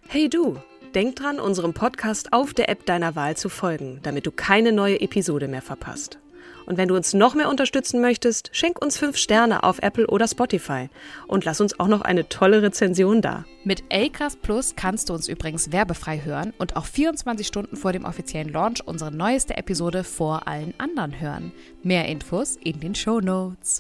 Hey du, denk dran, unserem Podcast auf der App deiner Wahl zu folgen, damit du keine neue Episode mehr verpasst. Und wenn du uns noch mehr unterstützen möchtest, schenk uns 5 Sterne auf Apple oder Spotify und lass uns auch noch eine tolle Rezension da. Mit Acast Plus kannst du uns übrigens werbefrei hören und auch 24 Stunden vor dem offiziellen Launch unsere neueste Episode vor allen anderen hören. Mehr Infos in den Shownotes.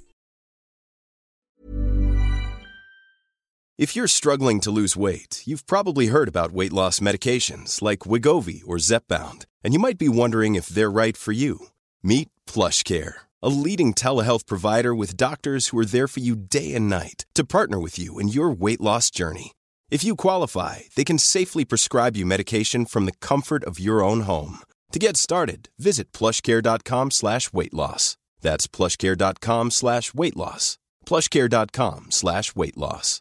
If you're struggling to lose weight, you've probably heard about weight loss medications like Wegovy or Zepbound, and you might be wondering if they're right for you. Meet PlushCare, a leading telehealth provider with doctors who are there for you day and night to partner with you in your weight loss journey. If you qualify, they can safely prescribe you medication from the comfort of your own home. To get started, visit plushcare.com/weightloss. That's plushcare.com/weightloss. plushcare.com/weightloss.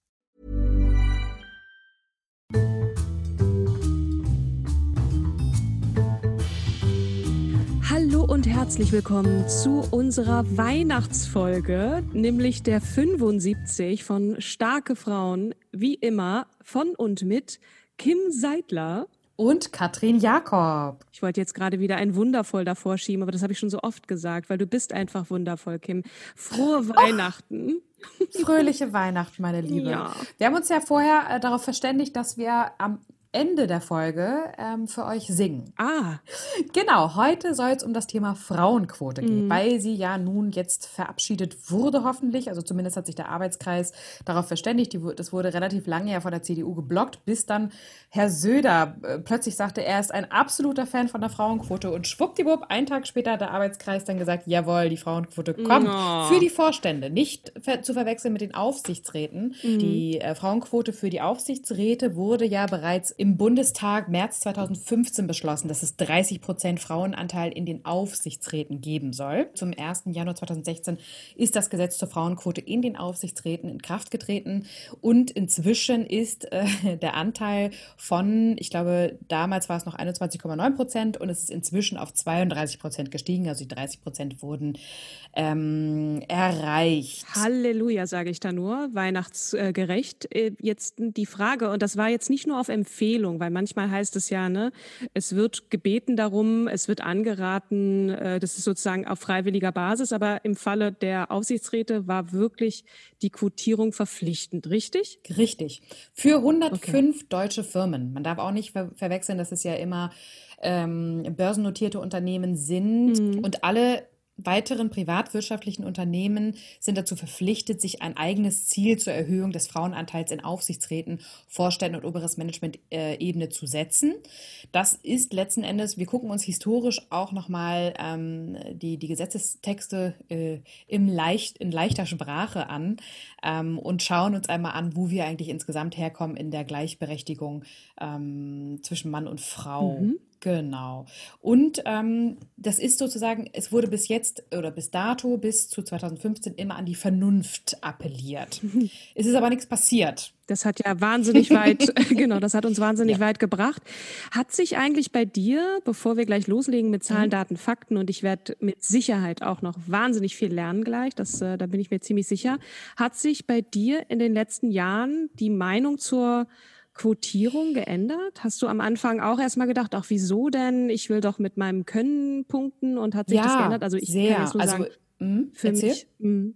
Hallo und herzlich willkommen zu unserer Weihnachtsfolge, nämlich der 75 von Starke Frauen, wie immer von und mit Kim Seidler Und Katrin Jakob. Ich wollte jetzt gerade wieder ein Wundervoll davor schieben, aber das habe ich schon so oft gesagt, weil du bist einfach wundervoll, Kim. Frohe Weihnachten. Fröhliche Weihnachten, meine Liebe. Ja. Wir haben uns ja vorher darauf verständigt, dass wir am Ende der Folge für euch singen. Genau, heute soll es um das Thema Frauenquote gehen, weil sie ja nun jetzt verabschiedet wurde hoffentlich, also zumindest hat sich der Arbeitskreis darauf verständigt, das wurde relativ lange ja von der CDU geblockt, bis dann Herr Söder plötzlich sagte, er ist ein absoluter Fan von der Frauenquote und schwuppdiwupp, einen Tag später hat der Arbeitskreis dann gesagt, jawohl, die Frauenquote kommt für die Vorstände, nicht zu verwechseln mit den Aufsichtsräten. Die Frauenquote für die Aufsichtsräte wurde ja bereits im Bundestag März 2015 beschlossen, dass es 30% Frauenanteil in den Aufsichtsräten geben soll. Zum 1. Januar 2016 ist das Gesetz zur Frauenquote in den Aufsichtsräten in Kraft getreten und inzwischen ist der Anteil von, ich glaube, damals war es noch 21,9% und es ist inzwischen auf 32% gestiegen, also die 30% wurden erreicht. Halleluja, sage ich da nur, weihnachtsgerecht. Jetzt die Frage, und das war jetzt nicht nur auf Empfehlung, weil manchmal heißt es ja, ne, es wird gebeten darum, es wird angeraten, das ist sozusagen auf freiwilliger Basis, aber im Falle der Aufsichtsräte war wirklich die Quotierung verpflichtend, richtig? Richtig. Für 105 deutsche Firmen. Man darf auch nicht verwechseln, dass es ja immer börsennotierte Unternehmen sind und alle weiteren privatwirtschaftlichen Unternehmen sind dazu verpflichtet, sich ein eigenes Ziel zur Erhöhung des Frauenanteils in Aufsichtsräten, Vorständen und oberes Management-Ebene zu setzen. Das ist letzten Endes, wir gucken uns historisch auch nochmal die Gesetzestexte in leichter Sprache an und schauen uns einmal an, wo wir eigentlich insgesamt herkommen in der Gleichberechtigung zwischen Mann und Frau. Genau. Und das ist sozusagen, es wurde bis jetzt oder bis dato, bis zu 2015 immer an die Vernunft appelliert. Es ist aber nichts passiert. Das hat ja wahnsinnig weit, genau, das hat uns wahnsinnig weit gebracht. Hat sich eigentlich bei dir, bevor wir gleich loslegen mit Zahlen, Daten, Fakten, und ich werde mit Sicherheit auch noch wahnsinnig viel lernen gleich, da bin ich mir ziemlich sicher, hat sich bei dir in den letzten Jahren die Meinung zur Quotierung geändert? Hast du am Anfang auch erstmal gedacht, ach wieso denn? Ich will doch mit meinem Können punkten, und hat sich das geändert? Also ich kann jetzt nur sagen, für mich.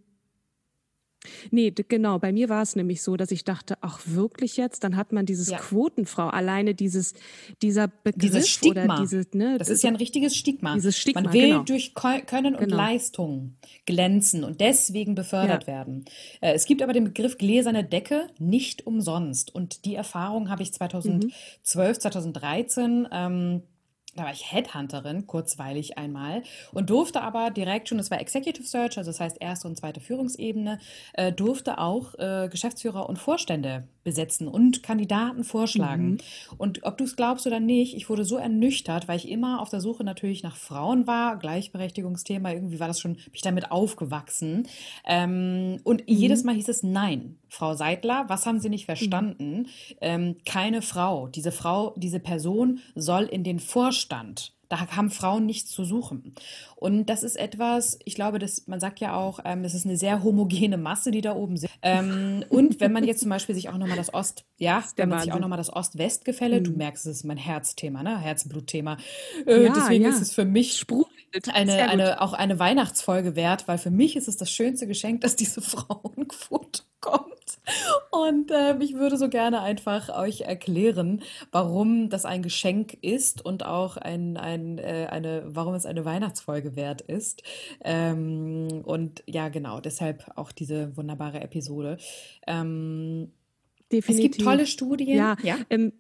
Nee, genau, bei mir war es nämlich so, dass ich dachte, ach wirklich jetzt? Dann hat man dieses Quotenfrau, alleine dieser Begriff dieses Stigma. Oder dieses, ne, das ist ja ein richtiges Stigma. Dieses Stigma, man will genau. durch Können und Leistung glänzen und deswegen befördert werden. Es gibt aber den Begriff gläserne Decke nicht umsonst. Und die Erfahrung habe ich 2012, 2013 da war ich Headhunterin, kurzweilig einmal, und durfte aber direkt schon, das war Executive Search, also das heißt erste und zweite Führungsebene, durfte auch Geschäftsführer und Vorstände besetzen und Kandidaten vorschlagen. Und ob du es glaubst oder nicht, ich wurde so ernüchtert, weil ich immer auf der Suche natürlich nach Frauen war, Gleichberechtigungsthema, irgendwie war das schon, bin ich damit aufgewachsen. Und jedes Mal hieß es, nein, Frau Seidler, was haben Sie nicht verstanden? Keine Frau, diese Person soll in den Vorstand. Da haben Frauen nichts zu suchen. Und das ist etwas, ich glaube, man sagt ja auch, das ist eine sehr homogene Masse, die da oben sind. Und wenn man jetzt zum Beispiel sich auch nochmal das Ost-West-Gefälle, du merkst, es ist mein Herzthema, ne? Herzblutthema. Deswegen ist es für mich auch eine Weihnachtsfolge wert, weil für mich ist es das schönste Geschenk, dass diese Frauenquote kommt. Und ich würde so gerne einfach euch erklären, warum das ein Geschenk ist und auch warum es eine Weihnachtsfolge wert ist. Und ja, genau, deshalb auch diese wunderbare Episode. Definitiv. Es gibt tolle Studien. Ja.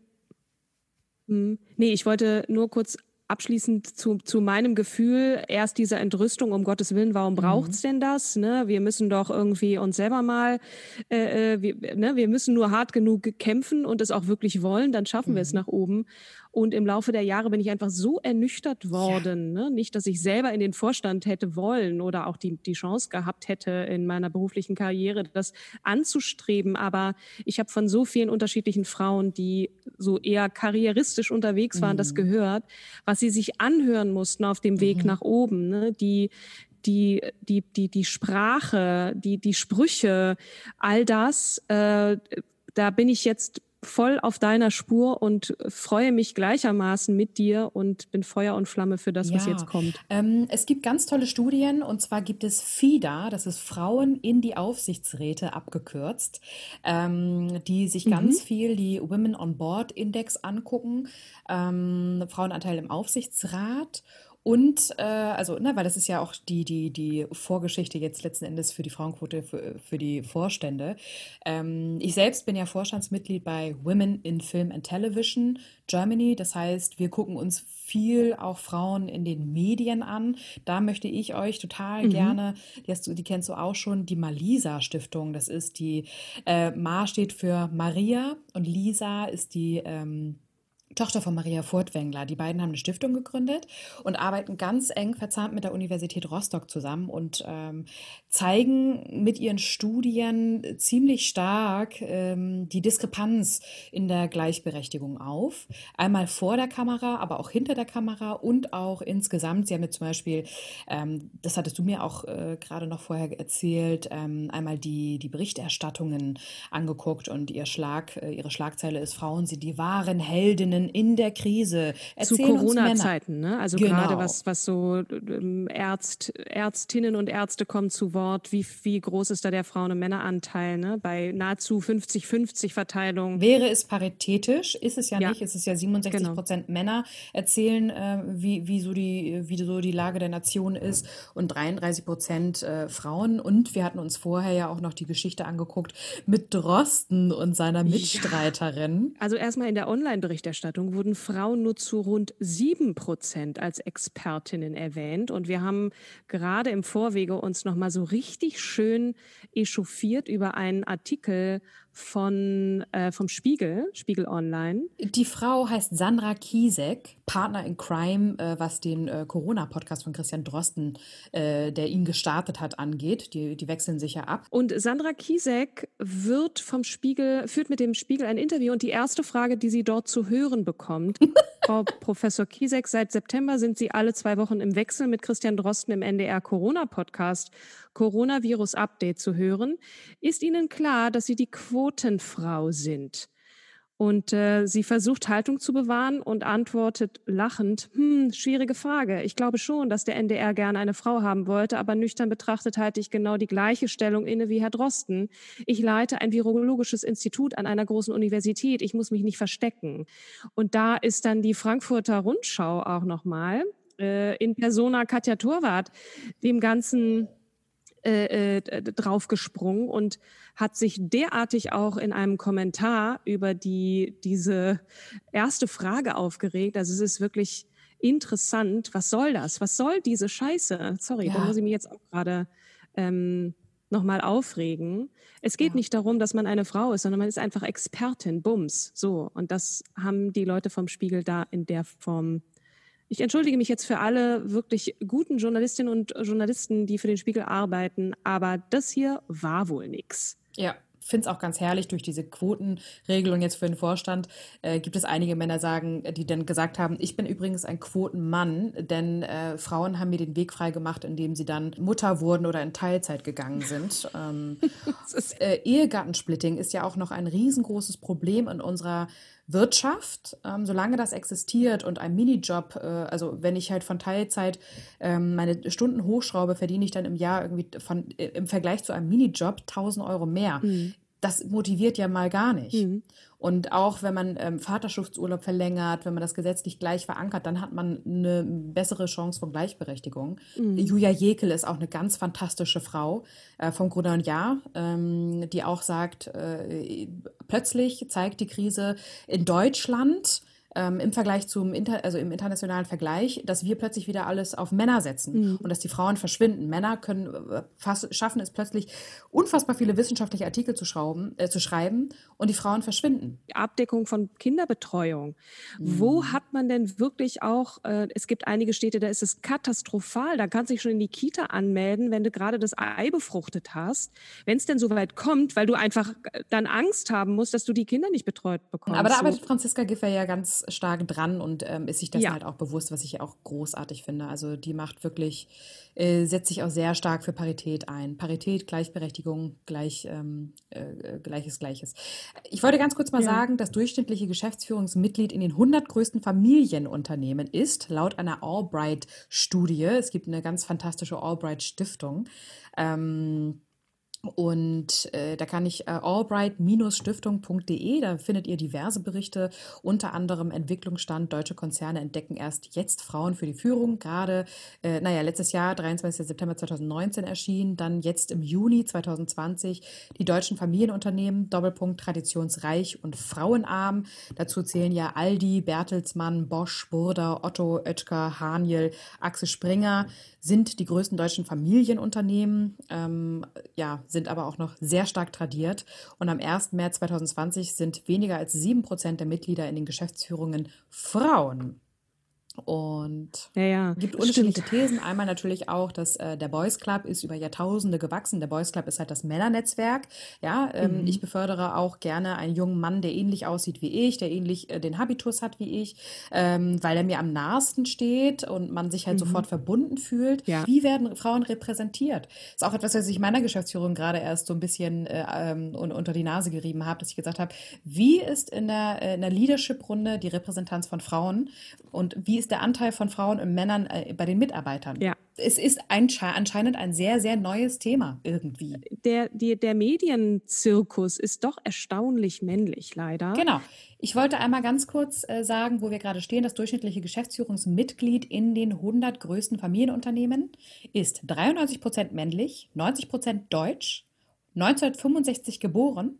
Nee, ich wollte nur kurz abschließend zu meinem Gefühl, erst diese Entrüstung, um Gottes Willen, warum braucht's denn das? Ne? Wir müssen doch irgendwie uns selber mal, wir müssen nur hart genug kämpfen und es auch wirklich wollen, dann schaffen wir es nach oben. Und im Laufe der Jahre bin ich einfach so ernüchtert worden. Ne? Nicht, dass ich selber in den Vorstand hätte wollen oder auch die Chance gehabt hätte, in meiner beruflichen Karriere das anzustreben. Aber ich habe von so vielen unterschiedlichen Frauen, die so eher karrieristisch unterwegs waren, das gehört, was sie sich anhören mussten auf dem Weg nach oben. Ne? Die Sprache, die Sprüche, all das, da bin ich jetzt voll auf deiner Spur und freue mich gleichermaßen mit dir und bin Feuer und Flamme für das, was jetzt kommt. Es gibt ganz tolle Studien und zwar gibt es FIDA, das ist Frauen in die Aufsichtsräte abgekürzt, die sich ganz viel die Women on Board Index angucken, Frauenanteil im Aufsichtsrat. Und weil das ist ja auch die Vorgeschichte jetzt letzten Endes für die Frauenquote, für die Vorstände. Ich selbst bin ja Vorstandsmitglied bei Women in Film and Television Germany. Das heißt, wir gucken uns viel auch Frauen in den Medien an. Da möchte ich euch total gerne, die kennst du auch schon, die Malisa-Stiftung. Das ist Ma steht für Maria und Lisa ist die Tochter von Maria Furtwängler. Die beiden haben eine Stiftung gegründet und arbeiten ganz eng verzahnt mit der Universität Rostock zusammen und zeigen mit ihren Studien ziemlich stark die Diskrepanz in der Gleichberechtigung auf. Einmal vor der Kamera, aber auch hinter der Kamera und auch insgesamt. Sie haben mir zum Beispiel, das hattest du mir auch gerade noch vorher erzählt, einmal die Berichterstattungen angeguckt und ihre Schlagzeile ist: Frauen sind die wahren Heldinnen in der Krise. Zu Corona-Zeiten, ne? Also gerade was so Ärztinnen und Ärzte kommen zu Wort. Wie groß ist da der Frauen- und Männeranteil, ne? Bei nahezu 50-50 Verteilung. Wäre es paritätisch, ist es ja nicht. Es ist ja 67% Männer erzählen, wie so die Lage der Nation ist und 33% Frauen. Und wir hatten uns vorher ja auch noch die Geschichte angeguckt mit Drosten und seiner Mitstreiterin. Also erstmal in der Online-Berichterstattung wurden Frauen nur zu rund 7% als Expertinnen erwähnt. Und wir haben gerade im Vorwege uns nochmal so richtig schön echauffiert über einen Artikel vom Spiegel Online. Die Frau heißt Sandra Kiesek, Partner in Crime, was den Corona-Podcast von Christian Drosten, der ihn gestartet hat, angeht. Die wechseln sich ja ab. Und Sandra Kiesek führt mit dem Spiegel ein Interview und die erste Frage, die sie dort zu hören bekommt: Frau Professor Kiesek, seit September sind Sie alle 2 Wochen im Wechsel mit Christian Drosten im NDR Corona-Podcast Coronavirus-Update zu hören. Ist Ihnen klar, dass Sie die Quotenfrau sind? Und sie versucht, Haltung zu bewahren und antwortet lachend: schwierige Frage. Ich glaube schon, dass der NDR gerne eine Frau haben wollte, aber nüchtern betrachtet halte ich genau die gleiche Stellung inne wie Herr Drosten. Ich leite ein virologisches Institut an einer großen Universität. Ich muss mich nicht verstecken. Und da ist dann die Frankfurter Rundschau auch nochmal in Persona Katja Torwart dem Ganzen draufgesprungen und hat sich derartig auch in einem Kommentar über diese erste Frage aufgeregt. Also es ist wirklich interessant. Was soll das? Was soll diese Scheiße? Sorry, da muss ich mich jetzt auch gerade nochmal aufregen. Es geht nicht darum, dass man eine Frau ist, sondern man ist einfach Expertin. Bums. So. Und das haben die Leute vom Spiegel da in der Form. Ich entschuldige mich jetzt für alle wirklich guten Journalistinnen und Journalisten, die für den Spiegel arbeiten, aber das hier war wohl nix. Ja, finde es auch ganz herrlich, durch diese Quotenregelung jetzt für den Vorstand gibt es einige Männer, die dann gesagt haben, ich bin übrigens ein Quotenmann, denn Frauen haben mir den Weg frei gemacht, indem sie dann Mutter wurden oder in Teilzeit gegangen sind. Ehegattensplitting ist ja auch noch ein riesengroßes Problem in unserer Wirtschaft, solange das existiert und ein Minijob, also wenn ich halt von Teilzeit meine Stunden hochschraube, verdiene ich dann im Jahr irgendwie im Vergleich zu einem Minijob 1.000 Euro mehr. Das motiviert ja mal gar nicht. Und auch wenn man Vaterschaftsurlaub verlängert, wenn man das gesetzlich gleich verankert, dann hat man eine bessere Chance von Gleichberechtigung. Julia Jekyll ist auch eine ganz fantastische Frau vom Gruner und Jahr, die auch sagt, plötzlich zeigt die Krise in Deutschland im Vergleich im internationalen Vergleich, dass wir plötzlich wieder alles auf Männer setzen und dass die Frauen verschwinden. Männer schaffen es plötzlich, unfassbar viele wissenschaftliche Artikel zu schreiben und die Frauen verschwinden. Die Abdeckung von Kinderbetreuung. Wo hat man denn wirklich auch, es gibt einige Städte, da ist es katastrophal, da kannst du dich schon in die Kita anmelden, wenn du gerade das Ei befruchtet hast, wenn es denn so weit kommt, weil du einfach dann Angst haben musst, dass du die Kinder nicht betreut bekommst. Aber da arbeitet Franziska Giffey ja ganz stark dran und ist sich dessen halt auch bewusst, was ich auch großartig finde. Also die macht wirklich, setzt sich auch sehr stark für Parität ein. Parität, Gleichberechtigung, Gleiches. Ich wollte ganz kurz mal sagen, das durchschnittliche Geschäftsführungsmitglied in den 100 größten Familienunternehmen ist, laut einer Albright-Studie, es gibt eine ganz fantastische Albright-Stiftung, und da kann ich albright-stiftung.de, da findet ihr diverse Berichte, unter anderem Entwicklungsstand, deutsche Konzerne entdecken erst jetzt Frauen für die Führung, gerade, letztes Jahr, 23. September 2019 erschienen, dann jetzt im Juni 2020 die deutschen Familienunternehmen, Doppelpunkt, traditionsreich und frauenarm, dazu zählen ja Aldi, Bertelsmann, Bosch, Burda, Otto, Oetker, Haniel, Axel Springer, sind die größten deutschen Familienunternehmen, sind aber auch noch sehr stark tradiert. Und am 1. März 2020 sind weniger als 7% der Mitglieder in den Geschäftsführungen Frauen. Und gibt unterschiedliche Thesen. Einmal natürlich auch, dass der Boys Club ist über Jahrtausende gewachsen. Der Boys Club ist halt das Männernetzwerk. Ja, ich befördere auch gerne einen jungen Mann, der ähnlich aussieht wie ich, der ähnlich den Habitus hat wie ich, weil er mir am nahesten steht und man sich halt sofort verbunden fühlt. Ja. Wie werden Frauen repräsentiert? Ist auch etwas, was ich meiner Geschäftsführung gerade erst so ein bisschen unter die Nase gerieben habe, dass ich gesagt habe, wie ist in der Leadership-Runde die Repräsentanz von Frauen und wie ist der Anteil von Frauen und Männern bei den Mitarbeitern? Ja. Es ist anscheinend ein sehr, sehr neues Thema irgendwie. Der Medienzirkus ist doch erstaunlich männlich, leider. Genau. Ich wollte einmal ganz kurz sagen, wo wir gerade stehen. Das durchschnittliche Geschäftsführungsmitglied in den 100 größten Familienunternehmen ist 93% männlich, 90% deutsch, 1965 geboren,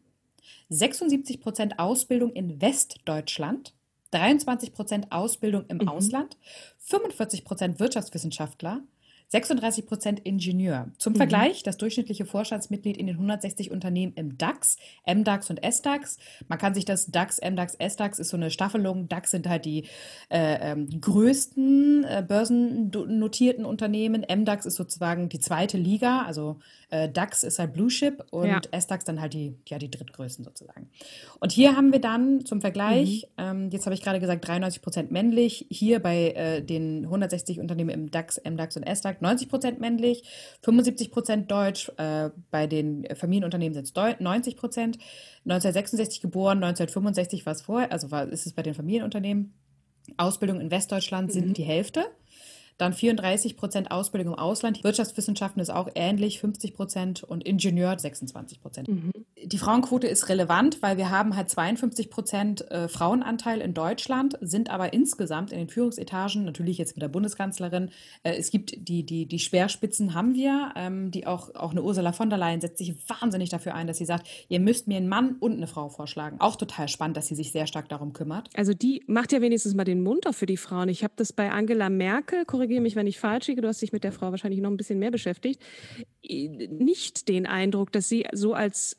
76% Ausbildung in Westdeutschland, 23% Ausbildung im Ausland, 45% Wirtschaftswissenschaftler, 36% Ingenieur. Zum Vergleich, das durchschnittliche Vorstandsmitglied in den 160 Unternehmen im DAX, MDAX und SDAX. Man kann sich das DAX, MDAX, SDAX ist so eine Staffelung. DAX sind halt die größten börsennotierten Unternehmen. MDAX ist sozusagen die zweite Liga, also DAX ist halt Blue Chip und SDAX dann halt die drittgrößten sozusagen. Und hier haben wir dann zum Vergleich, jetzt habe ich gerade gesagt 93% männlich, hier bei den 160 Unternehmen im DAX, MDAX und SDAX 90% männlich, 75% deutsch, bei den Familienunternehmen sind es 90%, 1966 geboren, 1965 war es vorher, ist es bei den Familienunternehmen. Ausbildung in Westdeutschland sind die Hälfte. Dann 34% Ausbildung im Ausland. Wirtschaftswissenschaften ist auch ähnlich, 50% und Ingenieur 26%. Die Frauenquote ist relevant, weil wir haben halt 52% Frauenanteil in Deutschland, sind aber insgesamt in den Führungsetagen, natürlich jetzt mit der Bundeskanzlerin, es gibt die Speerspitzen haben wir, die auch eine Ursula von der Leyen setzt sich wahnsinnig dafür ein, dass sie sagt, ihr müsst mir einen Mann und eine Frau vorschlagen. Auch total spannend, dass sie sich sehr stark darum kümmert. Also die macht ja wenigstens mal den Mund auf für die Frauen. Ich habe das bei Angela Merkel, korrigiere mich, wenn ich falsch liege, du hast dich mit der Frau wahrscheinlich noch ein bisschen mehr beschäftigt, nicht den Eindruck, dass sie so als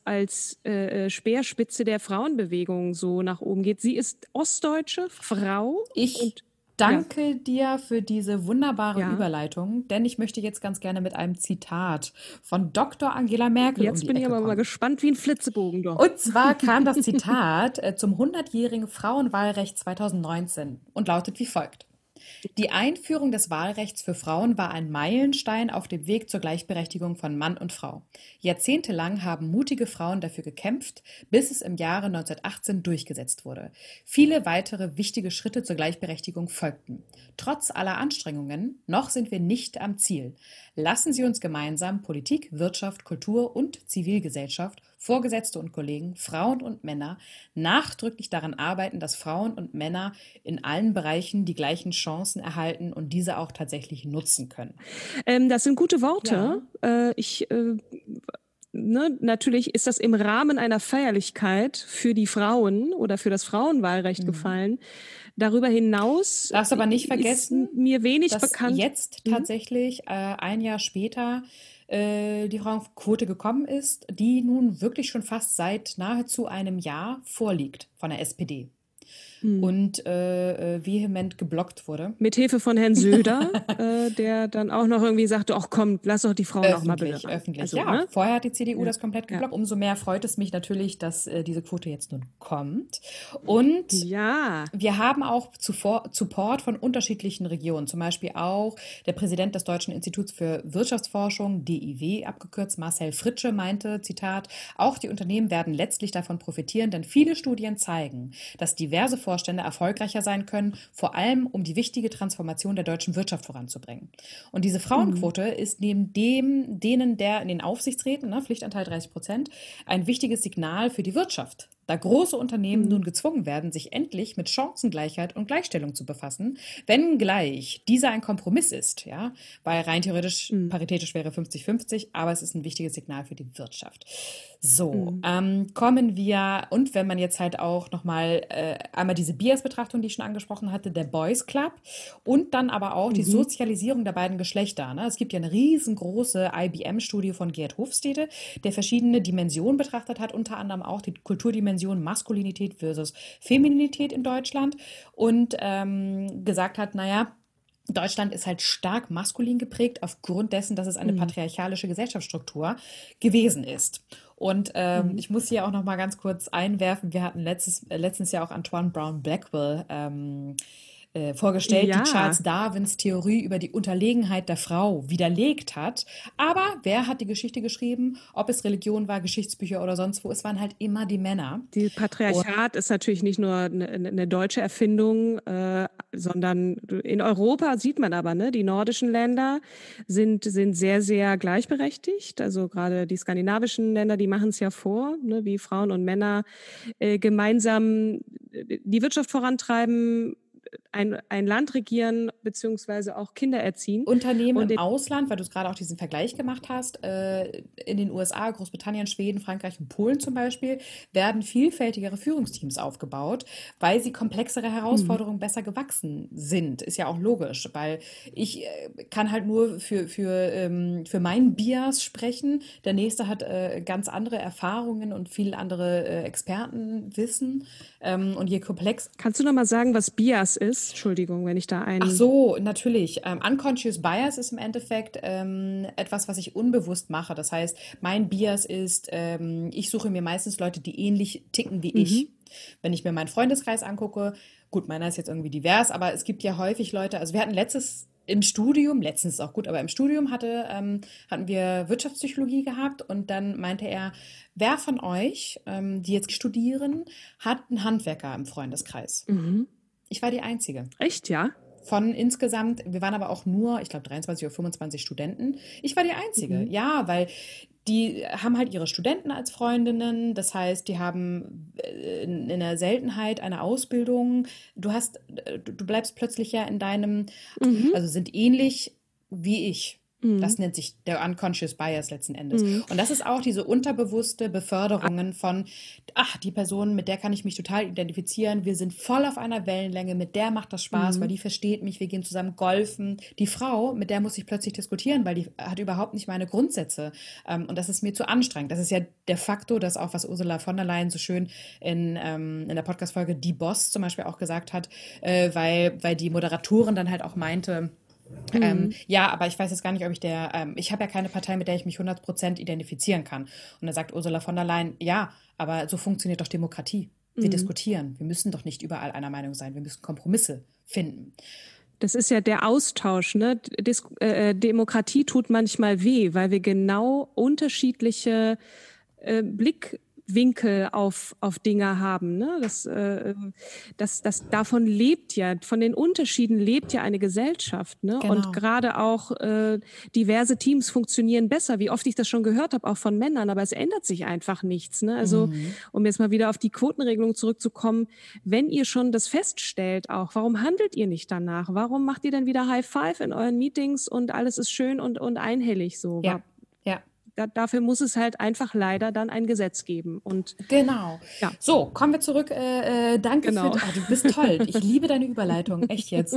Speerspitze der Frauenbewegung so nach oben geht. Sie ist ostdeutsche Frau. danke dir für diese wunderbare Überleitung, denn ich möchte jetzt ganz gerne mit einem Zitat von Dr. Angela Merkel Jetzt bin ich aber mal gespannt wie ein Flitzebogen doch. Und zwar kam das Zitat zum 100-jährigen Frauenwahlrecht 2019 und lautet wie folgt. Die Einführung des Wahlrechts für Frauen war ein Meilenstein auf dem Weg zur Gleichberechtigung von Mann und Frau. Jahrzehntelang haben mutige Frauen dafür gekämpft, bis es im Jahre 1918 durchgesetzt wurde. Viele weitere wichtige Schritte zur Gleichberechtigung folgten. Trotz aller Anstrengungen, noch sind wir nicht am Ziel. Lassen Sie uns gemeinsam Politik, Wirtschaft, Kultur und Zivilgesellschaft, Vorgesetzte und Kollegen, Frauen und Männer nachdrücklich daran arbeiten, dass Frauen und Männer in allen Bereichen die gleichen Chancen erhalten und diese auch tatsächlich nutzen können. Das sind gute Worte. Ja. Natürlich ist das im Rahmen einer Feierlichkeit für die Frauen oder für das Frauenwahlrecht gefallen. Darüber hinaus darfst aber nicht vergessen, ist mir wenig dass bekannt. Jetzt tatsächlich ein Jahr später die Frauenquote gekommen ist, die nun wirklich schon fast seit nahezu einem Jahr vorliegt von der SPD. Und vehement geblockt wurde. Mit Hilfe von Herrn Söder, der dann auch noch irgendwie sagte, ach komm, lass doch die Frauen auch mal bitte ran. Öffentlich, also, ja. Ne? Vorher hat die CDU das komplett geblockt. Umso mehr freut es mich natürlich, dass diese Quote jetzt nun kommt. Und wir haben auch Support von unterschiedlichen Regionen. Zum Beispiel auch der Präsident des Deutschen Instituts für Wirtschaftsforschung, DIW abgekürzt, Marcel Fritsche, meinte, Zitat, auch die Unternehmen werden letztlich davon profitieren, denn viele Studien zeigen, dass diverse Vorstände erfolgreicher sein können, vor allem um die wichtige Transformation der deutschen Wirtschaft voranzubringen. Und diese Frauenquote ist neben denen der in den Aufsichtsräten, Pflichtanteil 30%, ein wichtiges Signal für die Wirtschaft. Da große Unternehmen nun gezwungen werden, sich endlich mit Chancengleichheit und Gleichstellung zu befassen, wenngleich dieser ein Kompromiss ist, ja, weil rein theoretisch paritätisch wäre 50-50, aber es ist ein wichtiges Signal für die Wirtschaft. So, kommen wir, und wenn man jetzt halt auch nochmal einmal diese Bias-Betrachtung, die ich schon angesprochen hatte, der Boys Club und dann aber auch die Sozialisierung der beiden Geschlechter. Ne? Es gibt ja eine riesengroße IBM-Studie von Gerd Hofstede, der verschiedene Dimensionen betrachtet hat, unter anderem auch die Kulturdimension Maskulinität versus Femininität in Deutschland und gesagt hat, naja, Deutschland ist halt stark maskulin geprägt aufgrund dessen, dass es eine patriarchalische Gesellschaftsstruktur gewesen ist. Und ich muss hier auch noch mal ganz kurz einwerfen, wir hatten letztens ja auch Antoine Brown Blackwell vorgestellt, die Charles Darwins Theorie über die Unterlegenheit der Frau widerlegt hat. Aber wer hat die Geschichte geschrieben? Ob es Religion war, Geschichtsbücher oder sonst wo, es waren halt immer die Männer. Die Patriarchat ist natürlich nicht nur eine deutsche Erfindung, sondern in Europa sieht man aber, ne, die nordischen Länder sind sehr, sehr gleichberechtigt. Also gerade die skandinavischen Länder, die machen es ja vor, ne, wie Frauen und Männer gemeinsam die Wirtschaft vorantreiben, ein Land regieren, beziehungsweise auch Kinder erziehen. Unternehmen im Ausland, weil du gerade auch diesen Vergleich gemacht hast, in den USA, Großbritannien, Schweden, Frankreich und Polen zum Beispiel, werden vielfältigere Führungsteams aufgebaut, weil sie komplexere Herausforderungen besser gewachsen sind. Ist ja auch logisch, weil ich kann halt nur für meinen Bias sprechen. Der Nächste hat ganz andere Erfahrungen und viel andere Expertenwissen. Und je komplex... Kannst du noch mal sagen, was Bias ist? Entschuldigung, wenn ich da Ach so, natürlich. Unconscious Bias ist im Endeffekt etwas, was ich unbewusst mache. Das heißt, mein Bias ist, ich suche mir meistens Leute, die ähnlich ticken wie ich. Wenn ich mir meinen Freundeskreis angucke, gut, meiner ist jetzt irgendwie divers, aber es gibt ja häufig Leute, also wir hatten letztens ist auch gut, aber im Studium hatten wir Wirtschaftspsychologie gehabt und dann meinte er, wer von euch, die jetzt studieren, hat einen Handwerker im Freundeskreis? Ich war die Einzige. Echt, ja? Von insgesamt, wir waren aber auch nur, ich glaube 23 oder 25 Studenten. Ich war die Einzige, ja, weil die haben halt ihre Studenten als Freundinnen. Das heißt, die haben in der Seltenheit eine Ausbildung. Du bleibst plötzlich ja in deinem, also sind ähnlich wie ich. Das nennt sich der Unconscious Bias letzten Endes. Und das ist auch diese unterbewusste Beförderungen von, die Person, mit der kann ich mich total identifizieren, wir sind voll auf einer Wellenlänge, mit der macht das Spaß, weil die versteht mich, wir gehen zusammen golfen. Die Frau, mit der muss ich plötzlich diskutieren, weil die hat überhaupt nicht meine Grundsätze. Und das ist mir zu anstrengend. Das ist ja de facto das auch, was Ursula von der Leyen so schön in der Podcast-Folge Die Boss zum Beispiel auch gesagt hat, weil die Moderatorin dann halt auch meinte, ja, aber ich weiß jetzt gar nicht, ob ich ich habe ja keine Partei, mit der ich mich 100% identifizieren kann. Und da sagt Ursula von der Leyen, ja, aber so funktioniert doch Demokratie. Wir diskutieren. Wir müssen doch nicht überall einer Meinung sein. Wir müssen Kompromisse finden. Das ist ja der Austausch, ne? Demokratie tut manchmal weh, weil wir genau unterschiedliche Blickwinkel auf Dinge haben. Ne? Das davon lebt ja, von den Unterschieden lebt ja eine Gesellschaft. Ne? Genau. Und gerade auch diverse Teams funktionieren besser, wie oft ich das schon gehört habe, auch von Männern, aber es ändert sich einfach nichts. Ne? Also um jetzt mal wieder auf die Quotenregelung zurückzukommen, wenn ihr schon das feststellt auch, warum handelt ihr nicht danach? Warum macht ihr dann wieder High Five in euren Meetings und alles ist schön und einhellig so? Ja. Dafür muss es halt einfach leider dann ein Gesetz geben. Und genau. Ja. So, kommen wir zurück. Danke du bist toll. Ich liebe deine Überleitung, echt jetzt.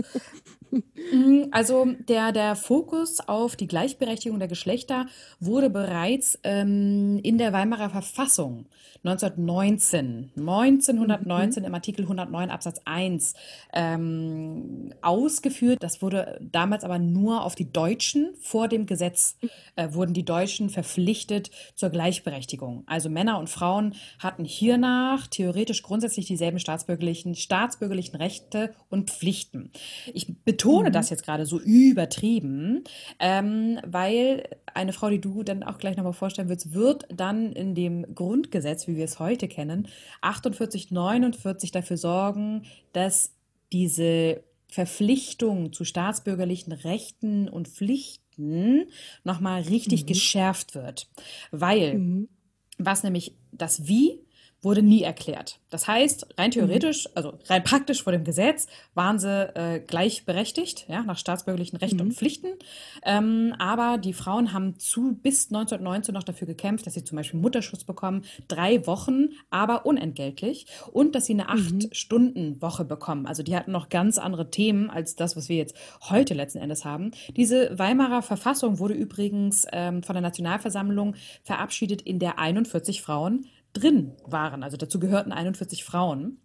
Also der Fokus auf die Gleichberechtigung der Geschlechter wurde bereits in der Weimarer Verfassung 1919 im Artikel 109 Absatz 1 ausgeführt. Das wurde damals aber nur auf die Deutschen. Vor dem Gesetz wurden die Deutschen verpflichtet zur Gleichberechtigung. Also Männer und Frauen hatten hiernach theoretisch grundsätzlich dieselben staatsbürgerlichen Rechte und Pflichten. Ich betone das jetzt gerade so übertrieben, weil eine Frau, die du dann auch gleich nochmal vorstellen willst, wird dann in dem Grundgesetz, wie wir es heute kennen, 48, 49 dafür sorgen, dass diese Verpflichtung zu staatsbürgerlichen Rechten und Pflichten nochmal richtig geschärft wird. Weil, was nämlich das Wie wurde nie erklärt. Das heißt, rein theoretisch, also rein praktisch vor dem Gesetz, waren sie gleichberechtigt, ja, nach staatsbürgerlichen Rechten und Pflichten. Aber die Frauen haben bis 1919 noch dafür gekämpft, dass sie zum Beispiel Mutterschutz bekommen, 3 Wochen, aber unentgeltlich. Und dass sie eine 8-Stunden-Woche bekommen. Also die hatten noch ganz andere Themen als das, was wir jetzt heute letzten Endes haben. Diese Weimarer Verfassung wurde übrigens von der Nationalversammlung verabschiedet, in der 41 Frauen drin waren. Also dazu gehörten 41 Frauen.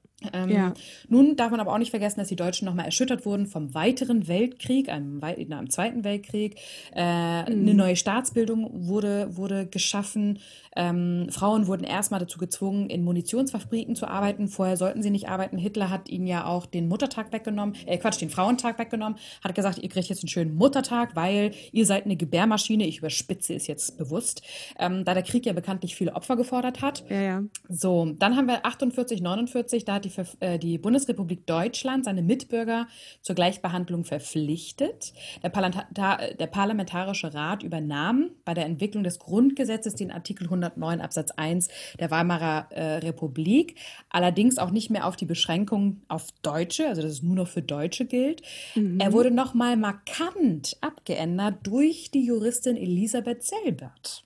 Nun darf man aber auch nicht vergessen, dass die Deutschen nochmal erschüttert wurden vom weiteren Weltkrieg, einem Zweiten Weltkrieg. Eine neue Staatsbildung wurde geschaffen. Frauen wurden erstmal dazu gezwungen, in Munitionsfabriken zu arbeiten. Vorher sollten sie nicht arbeiten. Hitler hat ihnen ja auch den Muttertag weggenommen, den Frauentag weggenommen, hat gesagt, ihr kriegt jetzt einen schönen Muttertag, weil ihr seid eine Gebärmaschine. Ich überspitze es jetzt bewusst, da der Krieg ja bekanntlich viele Opfer gefordert hat. Ja. So, dann haben wir 48, 49, da hat die Bundesrepublik Deutschland seine Mitbürger zur Gleichbehandlung verpflichtet. Der Parlamentarische Rat übernahm bei der Entwicklung des Grundgesetzes den Artikel 109 Absatz 1 der Weimarer Republik, allerdings auch nicht mehr auf die Beschränkung auf Deutsche, also dass es nur noch für Deutsche gilt. Er wurde nochmal markant abgeändert durch die Juristin Elisabeth Selbert.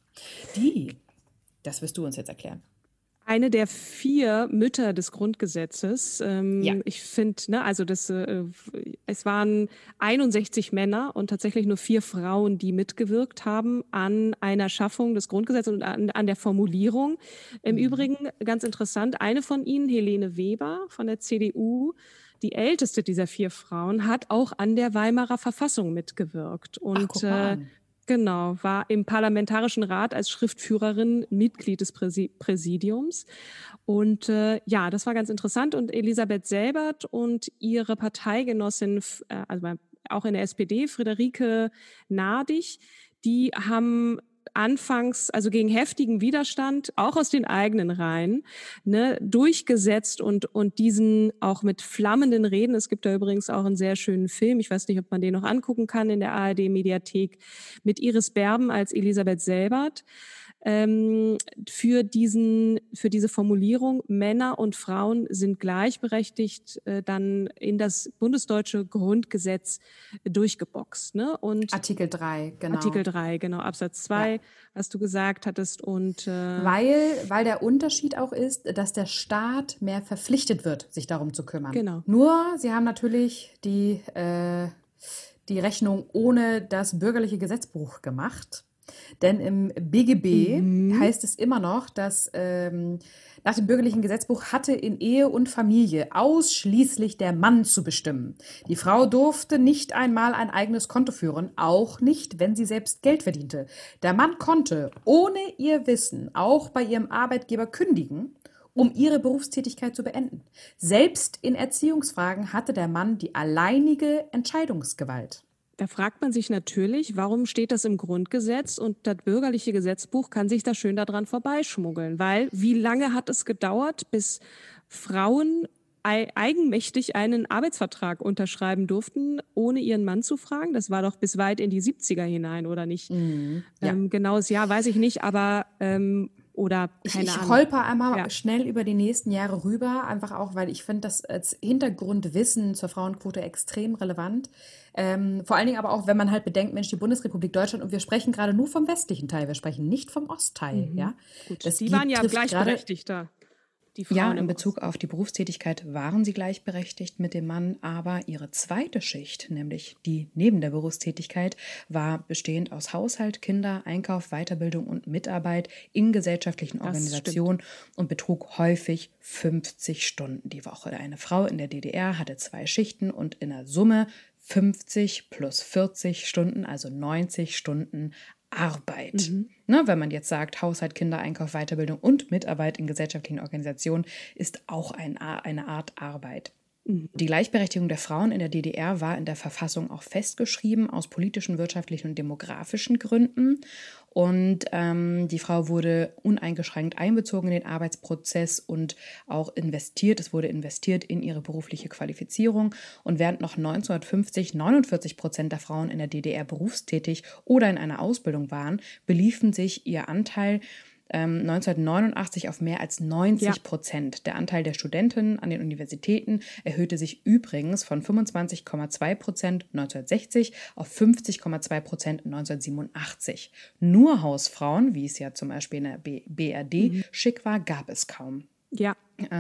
Das wirst du uns jetzt erklären. Eine der 4 Mütter des Grundgesetzes. Ich finde, also es waren 61 Männer und tatsächlich nur 4 Frauen, die mitgewirkt haben an einer Schaffung des Grundgesetzes und an der Formulierung. Im Übrigen, ganz interessant, eine von ihnen, Helene Weber von der CDU, die älteste dieser 4 Frauen, hat auch an der Weimarer Verfassung mitgewirkt. Und genau, war im Parlamentarischen Rat als Schriftführerin Mitglied des Präsidiums. Und das war ganz interessant. Und Elisabeth Selbert und ihre Parteigenossin, also auch in der SPD, Friederike Nadig, die haben anfangs, also gegen heftigen Widerstand, auch aus den eigenen Reihen, durchgesetzt und diesen auch mit flammenden Reden. Es gibt da übrigens auch einen sehr schönen Film, ich weiß nicht, ob man den noch angucken kann in der ARD-Mediathek, mit Iris Berben als Elisabeth Selbert. für diese Formulierung, Männer und Frauen sind gleichberechtigt, dann in das bundesdeutsche Grundgesetz durchgeboxt. Ne? Und Artikel 3, genau. Artikel 3, genau, Absatz 2, was du gesagt hattest. Und weil der Unterschied auch ist, dass der Staat mehr verpflichtet wird, sich darum zu kümmern. Genau. Nur, sie haben natürlich die Rechnung ohne das bürgerliche Gesetzbuch gemacht. Denn im BGB heißt es immer noch, dass nach dem bürgerlichen Gesetzbuch hatte in Ehe und Familie ausschließlich der Mann zu bestimmen. Die Frau durfte nicht einmal ein eigenes Konto führen, auch nicht, wenn sie selbst Geld verdiente. Der Mann konnte ohne ihr Wissen auch bei ihrem Arbeitgeber kündigen, um ihre Berufstätigkeit zu beenden. Selbst in Erziehungsfragen hatte der Mann die alleinige Entscheidungsgewalt. Da fragt man sich natürlich, warum steht das im Grundgesetz und das bürgerliche Gesetzbuch kann sich da schön daran vorbeischmuggeln. Weil wie lange hat es gedauert, bis Frauen eigenmächtig einen Arbeitsvertrag unterschreiben durften, ohne ihren Mann zu fragen? Das war doch bis weit in die 70er hinein, oder nicht? Ja. Genaues Jahr weiß ich nicht, aber oder keine Ahnung. Ich holper einmal schnell über die nächsten Jahre rüber, einfach auch, weil ich finde das als Hintergrundwissen zur Frauenquote extrem relevant. Vor allen Dingen aber auch, wenn man halt bedenkt, Mensch, die Bundesrepublik Deutschland, und wir sprechen gerade nur vom westlichen Teil, wir sprechen nicht vom Ostteil. Ja? Gut, die waren ja gleichberechtigter. Ja, in Bezug auf die Berufstätigkeit waren sie gleichberechtigt mit dem Mann, aber ihre zweite Schicht, nämlich die neben der Berufstätigkeit, war bestehend aus Haushalt, Kinder, Einkauf, Weiterbildung und Mitarbeit in gesellschaftlichen Organisationen und betrug häufig 50 Stunden die Woche. Eine Frau in der DDR hatte 2 Schichten und in der Summe 50 plus 40 Stunden, also 90 Stunden Arbeit. Ne, wenn man jetzt sagt, Haushalt, Kinder, Einkauf, Weiterbildung und Mitarbeit in gesellschaftlichen Organisationen ist auch eine Art Arbeit. Die Gleichberechtigung der Frauen in der DDR war in der Verfassung auch festgeschrieben aus politischen, wirtschaftlichen und demografischen Gründen. Und die Frau wurde uneingeschränkt einbezogen in den Arbeitsprozess und auch investiert. Es wurde investiert in ihre berufliche Qualifizierung. Und während noch 1950 49% der Frauen in der DDR berufstätig oder in einer Ausbildung waren, beliefen sich ihr Anteil 1989 auf mehr als 90%. Der Anteil der Studentinnen an den Universitäten erhöhte sich übrigens von 25,2% 1960 auf 50,2% 1987. Nur Hausfrauen, wie es ja zum Beispiel in der BRD schick war, gab es kaum. Ja.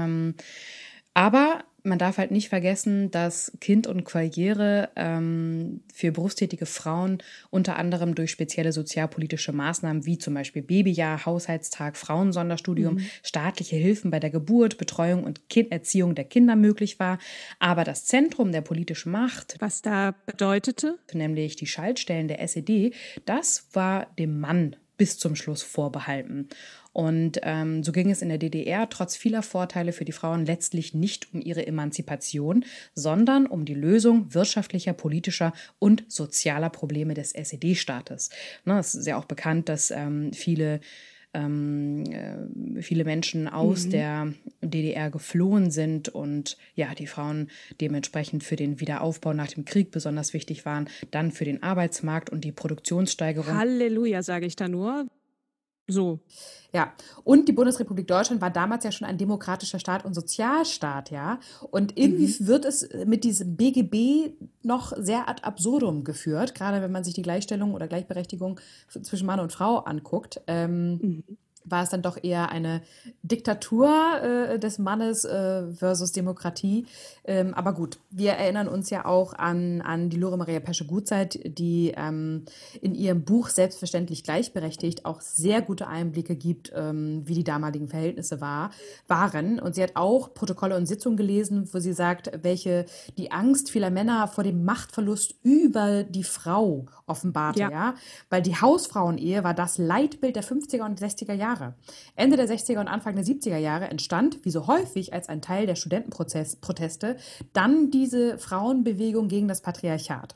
Aber man darf halt nicht vergessen, dass Kind und Karriere für berufstätige Frauen unter anderem durch spezielle sozialpolitische Maßnahmen wie zum Beispiel Babyjahr, Haushaltstag, Frauensonderstudium, staatliche Hilfen bei der Geburt, Betreuung und Erziehung der Kinder möglich war. Aber das Zentrum der politischen Macht, was da bedeutete, nämlich die Schaltstellen der SED, das war dem Mann bis zum Schluss vorbehalten. Und so ging es in der DDR trotz vieler Vorteile für die Frauen letztlich nicht um ihre Emanzipation, sondern um die Lösung wirtschaftlicher, politischer und sozialer Probleme des SED-Staates. Es ist ja auch bekannt, dass viele Menschen aus der DDR geflohen sind und ja, die Frauen dementsprechend für den Wiederaufbau nach dem Krieg besonders wichtig waren, dann für den Arbeitsmarkt und die Produktionssteigerung. Halleluja, sage ich da nur. So. Ja, und die Bundesrepublik Deutschland war damals ja schon ein demokratischer Staat und Sozialstaat, ja. Und irgendwie wird es mit diesem BGB noch sehr ad absurdum geführt, gerade wenn man sich die Gleichstellung oder Gleichberechtigung zwischen Mann und Frau anguckt. War es dann doch eher eine Diktatur des Mannes versus Demokratie. Aber gut, wir erinnern uns ja auch an die Lore Maria Pesch-Gutzeit, die in ihrem Buch Selbstverständlich gleichberechtigt auch sehr gute Einblicke gibt, wie die damaligen Verhältnisse waren. Und sie hat auch Protokolle und Sitzungen gelesen, wo sie sagt, welche die Angst vieler Männer vor dem Machtverlust über die Frau offenbarte. Ja? Weil die Hausfrauenehe war das Leitbild der 50er und 60er Jahre. Ende der 60er und Anfang der 70er Jahre entstand, wie so häufig als ein Teil der Studentenproteste, dann diese Frauenbewegung gegen das Patriarchat.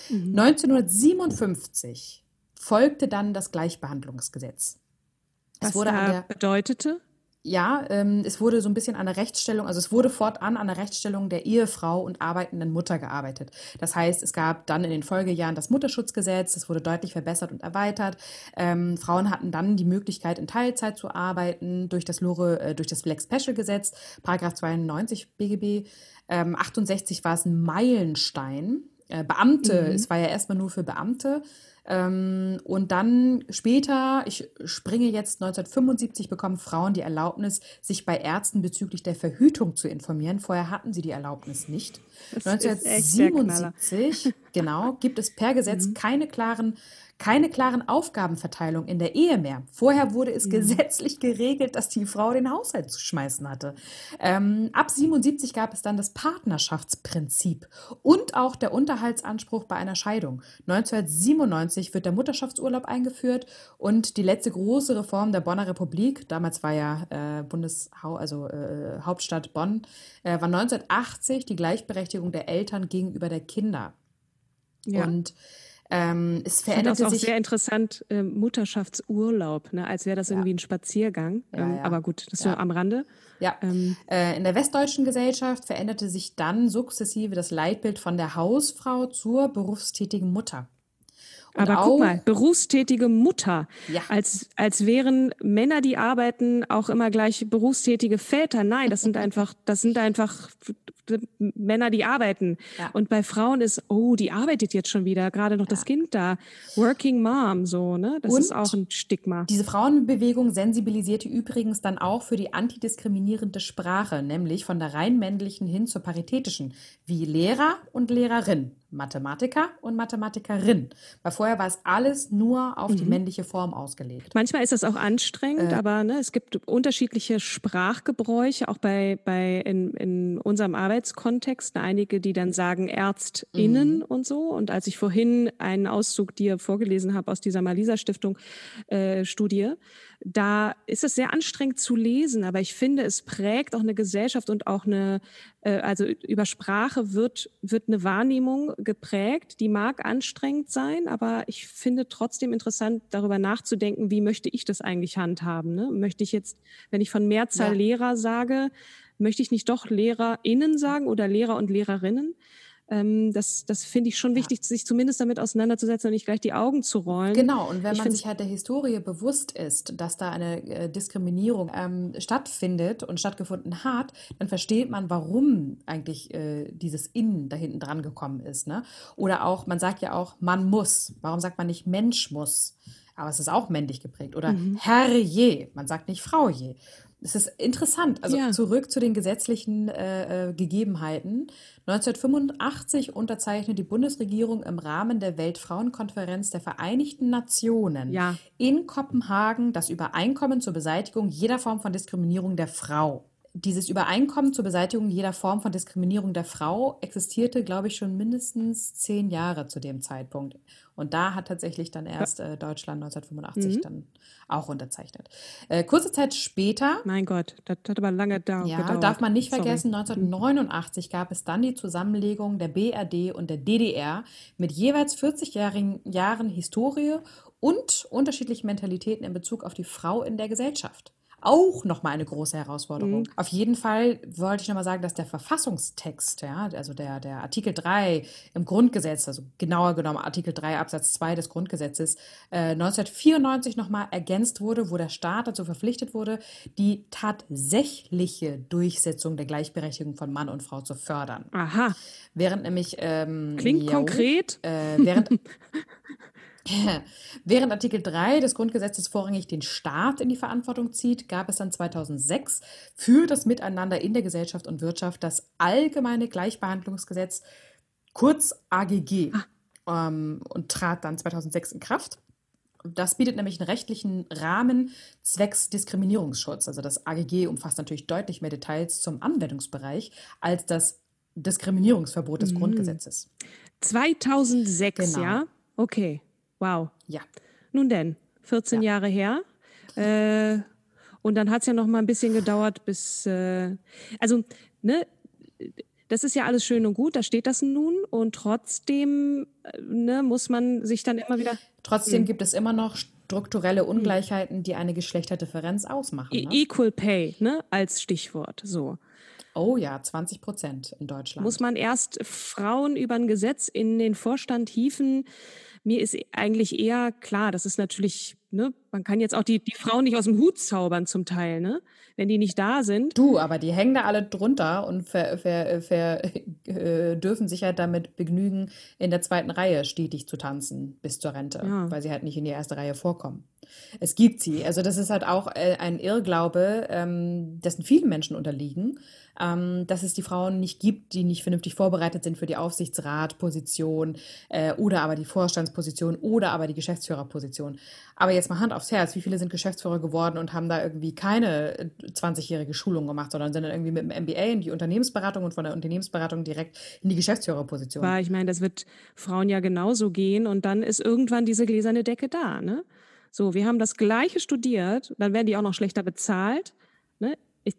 1957 folgte dann das Gleichbehandlungsgesetz. Was wurde bedeutete? es wurde so ein bisschen an der Rechtsstellung, also es wurde fortan an der Rechtsstellung der Ehefrau und arbeitenden Mutter gearbeitet. Das heißt, es gab dann in den Folgejahren das Mutterschutzgesetz, das wurde deutlich verbessert und erweitert. Frauen hatten dann die Möglichkeit, in Teilzeit zu arbeiten durch das Lex Special Gesetz, Paragraph 92 BGB. 68 war es ein Meilenstein. Beamte, es war ja erstmal nur für Beamte. Und dann später, ich springe jetzt, 1975 bekommen Frauen die Erlaubnis, sich bei Ärzten bezüglich der Verhütung zu informieren. Vorher hatten sie die Erlaubnis nicht. Das 1977, genau, gibt es per Gesetz keine klaren Aufgabenverteilung in der Ehe mehr. Vorher wurde es gesetzlich geregelt, dass die Frau den Haushalt zu schmeißen hatte. Ab 77 gab es dann das Partnerschaftsprinzip und auch der Unterhaltsanspruch bei einer Scheidung. 1997 wird der Mutterschaftsurlaub eingeführt und die letzte große Reform der Bonner Republik, damals war ja Hauptstadt Bonn, war 1980 die Gleichberechtigung der Eltern gegenüber der Kinder. Ja. Und es veränderte sich. Das ist auch sehr interessant, Mutterschaftsurlaub, ne? Als wäre das irgendwie ein Spaziergang. Aber gut, das ist so am Rande. Ja. In der westdeutschen Gesellschaft veränderte sich dann sukzessive das Leitbild von der Hausfrau zur berufstätigen Mutter. Und aber guck mal, berufstätige Mutter, ja. als wären Männer, die arbeiten, auch immer gleich berufstätige Väter. Nein, das sind einfach Männer, die arbeiten. Ja. Und bei Frauen ist, die arbeitet jetzt schon wieder, gerade noch das Kind da. Working Mom, so, ne? Das ist auch ein Stigma. Diese Frauenbewegung sensibilisierte übrigens dann auch für die antidiskriminierende Sprache, nämlich von der rein männlichen hin zur paritätischen, wie Lehrer und Lehrerin, Mathematiker und Mathematikerin. Weil vorher war es alles nur auf die männliche Form ausgelegt. Manchmal ist das auch anstrengend, aber es gibt unterschiedliche Sprachgebräuche, auch in unserem Arbeitskontext. Einige, die dann sagen ÄrztInnen und so. Und als ich vorhin einen Auszug dir vorgelesen habe aus dieser Malisa-Stiftung-Studie, da ist es sehr anstrengend zu lesen, aber ich finde, es prägt auch eine Gesellschaft und auch also über Sprache wird eine Wahrnehmung geprägt, die mag anstrengend sein, aber ich finde trotzdem interessant, darüber nachzudenken, wie möchte ich das eigentlich handhaben, ne? Möchte ich jetzt, wenn ich von Mehrzahl Lehrer sage, möchte ich nicht doch LehrerInnen sagen oder Lehrer und Lehrerinnen? Das finde ich schon wichtig, sich zumindest damit auseinanderzusetzen und nicht gleich die Augen zu rollen. Genau, und wenn man sich halt der Historie bewusst ist, dass da eine Diskriminierung stattfindet und stattgefunden hat, dann versteht man, warum eigentlich dieses Innen da hinten dran gekommen ist. Ne? Oder auch, man sagt ja auch, man muss. Warum sagt man nicht Mensch muss? Aber es ist auch männlich geprägt. Oder Herr je, man sagt nicht Frau je. Es ist interessant. Also zurück zu den gesetzlichen Gegebenheiten. 1985 unterzeichnet die Bundesregierung im Rahmen der Weltfrauenkonferenz der Vereinigten Nationen in Kopenhagen das Übereinkommen zur Beseitigung jeder Form von Diskriminierung der Frau. Dieses Übereinkommen zur Beseitigung jeder Form von Diskriminierung der Frau existierte, glaube ich, schon mindestens 10 Jahre zu dem Zeitpunkt. Und da hat tatsächlich dann erst Deutschland 1985 dann auch unterzeichnet. Kurze Zeit später... Mein Gott, das hat aber lange gedauert. Darf man nicht vergessen, 1989 gab es dann die Zusammenlegung der BRD und der DDR mit jeweils 40 Jahren Historie und unterschiedlichen Mentalitäten in Bezug auf die Frau in der Gesellschaft. Auch nochmal eine große Herausforderung. Auf jeden Fall wollte ich nochmal sagen, dass der Verfassungstext, also der Artikel 3 im Grundgesetz, also genauer genommen Artikel 3 Absatz 2 des Grundgesetzes, 1994 nochmal ergänzt wurde, wo der Staat dazu verpflichtet wurde, die tatsächliche Durchsetzung der Gleichberechtigung von Mann und Frau zu fördern. Aha. Während nämlich... Klingt konkret. Während Artikel 3 des Grundgesetzes vorrangig den Staat in die Verantwortung zieht, gab es dann 2006 für das Miteinander in der Gesellschaft und Wirtschaft das Allgemeine Gleichbehandlungsgesetz, kurz AGG, und trat dann 2006 in Kraft. Das bietet nämlich einen rechtlichen Rahmen zwecks Diskriminierungsschutz. Also das AGG umfasst natürlich deutlich mehr Details zum Anwendungsbereich als das Diskriminierungsverbot des Grundgesetzes. 2006, genau. Ja? Okay. Wow. Ja. Nun denn, 14 Jahre her. Und dann hat es ja noch mal ein bisschen gedauert, bis... das ist ja alles schön und gut, da steht das nun. Und trotzdem muss man sich dann immer wieder... Trotzdem gibt es immer noch strukturelle Ungleichheiten, die eine Geschlechterdifferenz ausmachen. Ne? Equal Pay, ne, als Stichwort, so. Oh ja, 20% in Deutschland. Muss man erst Frauen über ein Gesetz in den Vorstand hieven? Mir ist eigentlich eher klar, das ist natürlich, ne, man kann jetzt auch die Frauen nicht aus dem Hut zaubern zum Teil, ne, wenn die nicht da sind. Du, aber die hängen da alle drunter und dürfen sich halt damit begnügen, in der zweiten Reihe stetig zu tanzen bis zur Rente, weil sie halt nicht in die erste Reihe vorkommen. Es gibt sie. Also das ist halt auch ein Irrglaube, dessen viele Menschen unterliegen, dass es die Frauen nicht gibt, die nicht vernünftig vorbereitet sind für die Aufsichtsratposition oder aber die Vorstandsposition oder aber die Geschäftsführerposition. Aber jetzt mal Hand aufs Herz, wie viele sind Geschäftsführer geworden und haben da irgendwie keine 20-jährige Schulung gemacht, sondern sind dann irgendwie mit dem MBA in die Unternehmensberatung und von der Unternehmensberatung direkt in die Geschäftsführerposition. Weil ich meine, das wird Frauen ja genauso gehen und dann ist irgendwann diese gläserne Decke da, ne? So, wir haben das Gleiche studiert, dann werden die auch noch schlechter bezahlt, ne?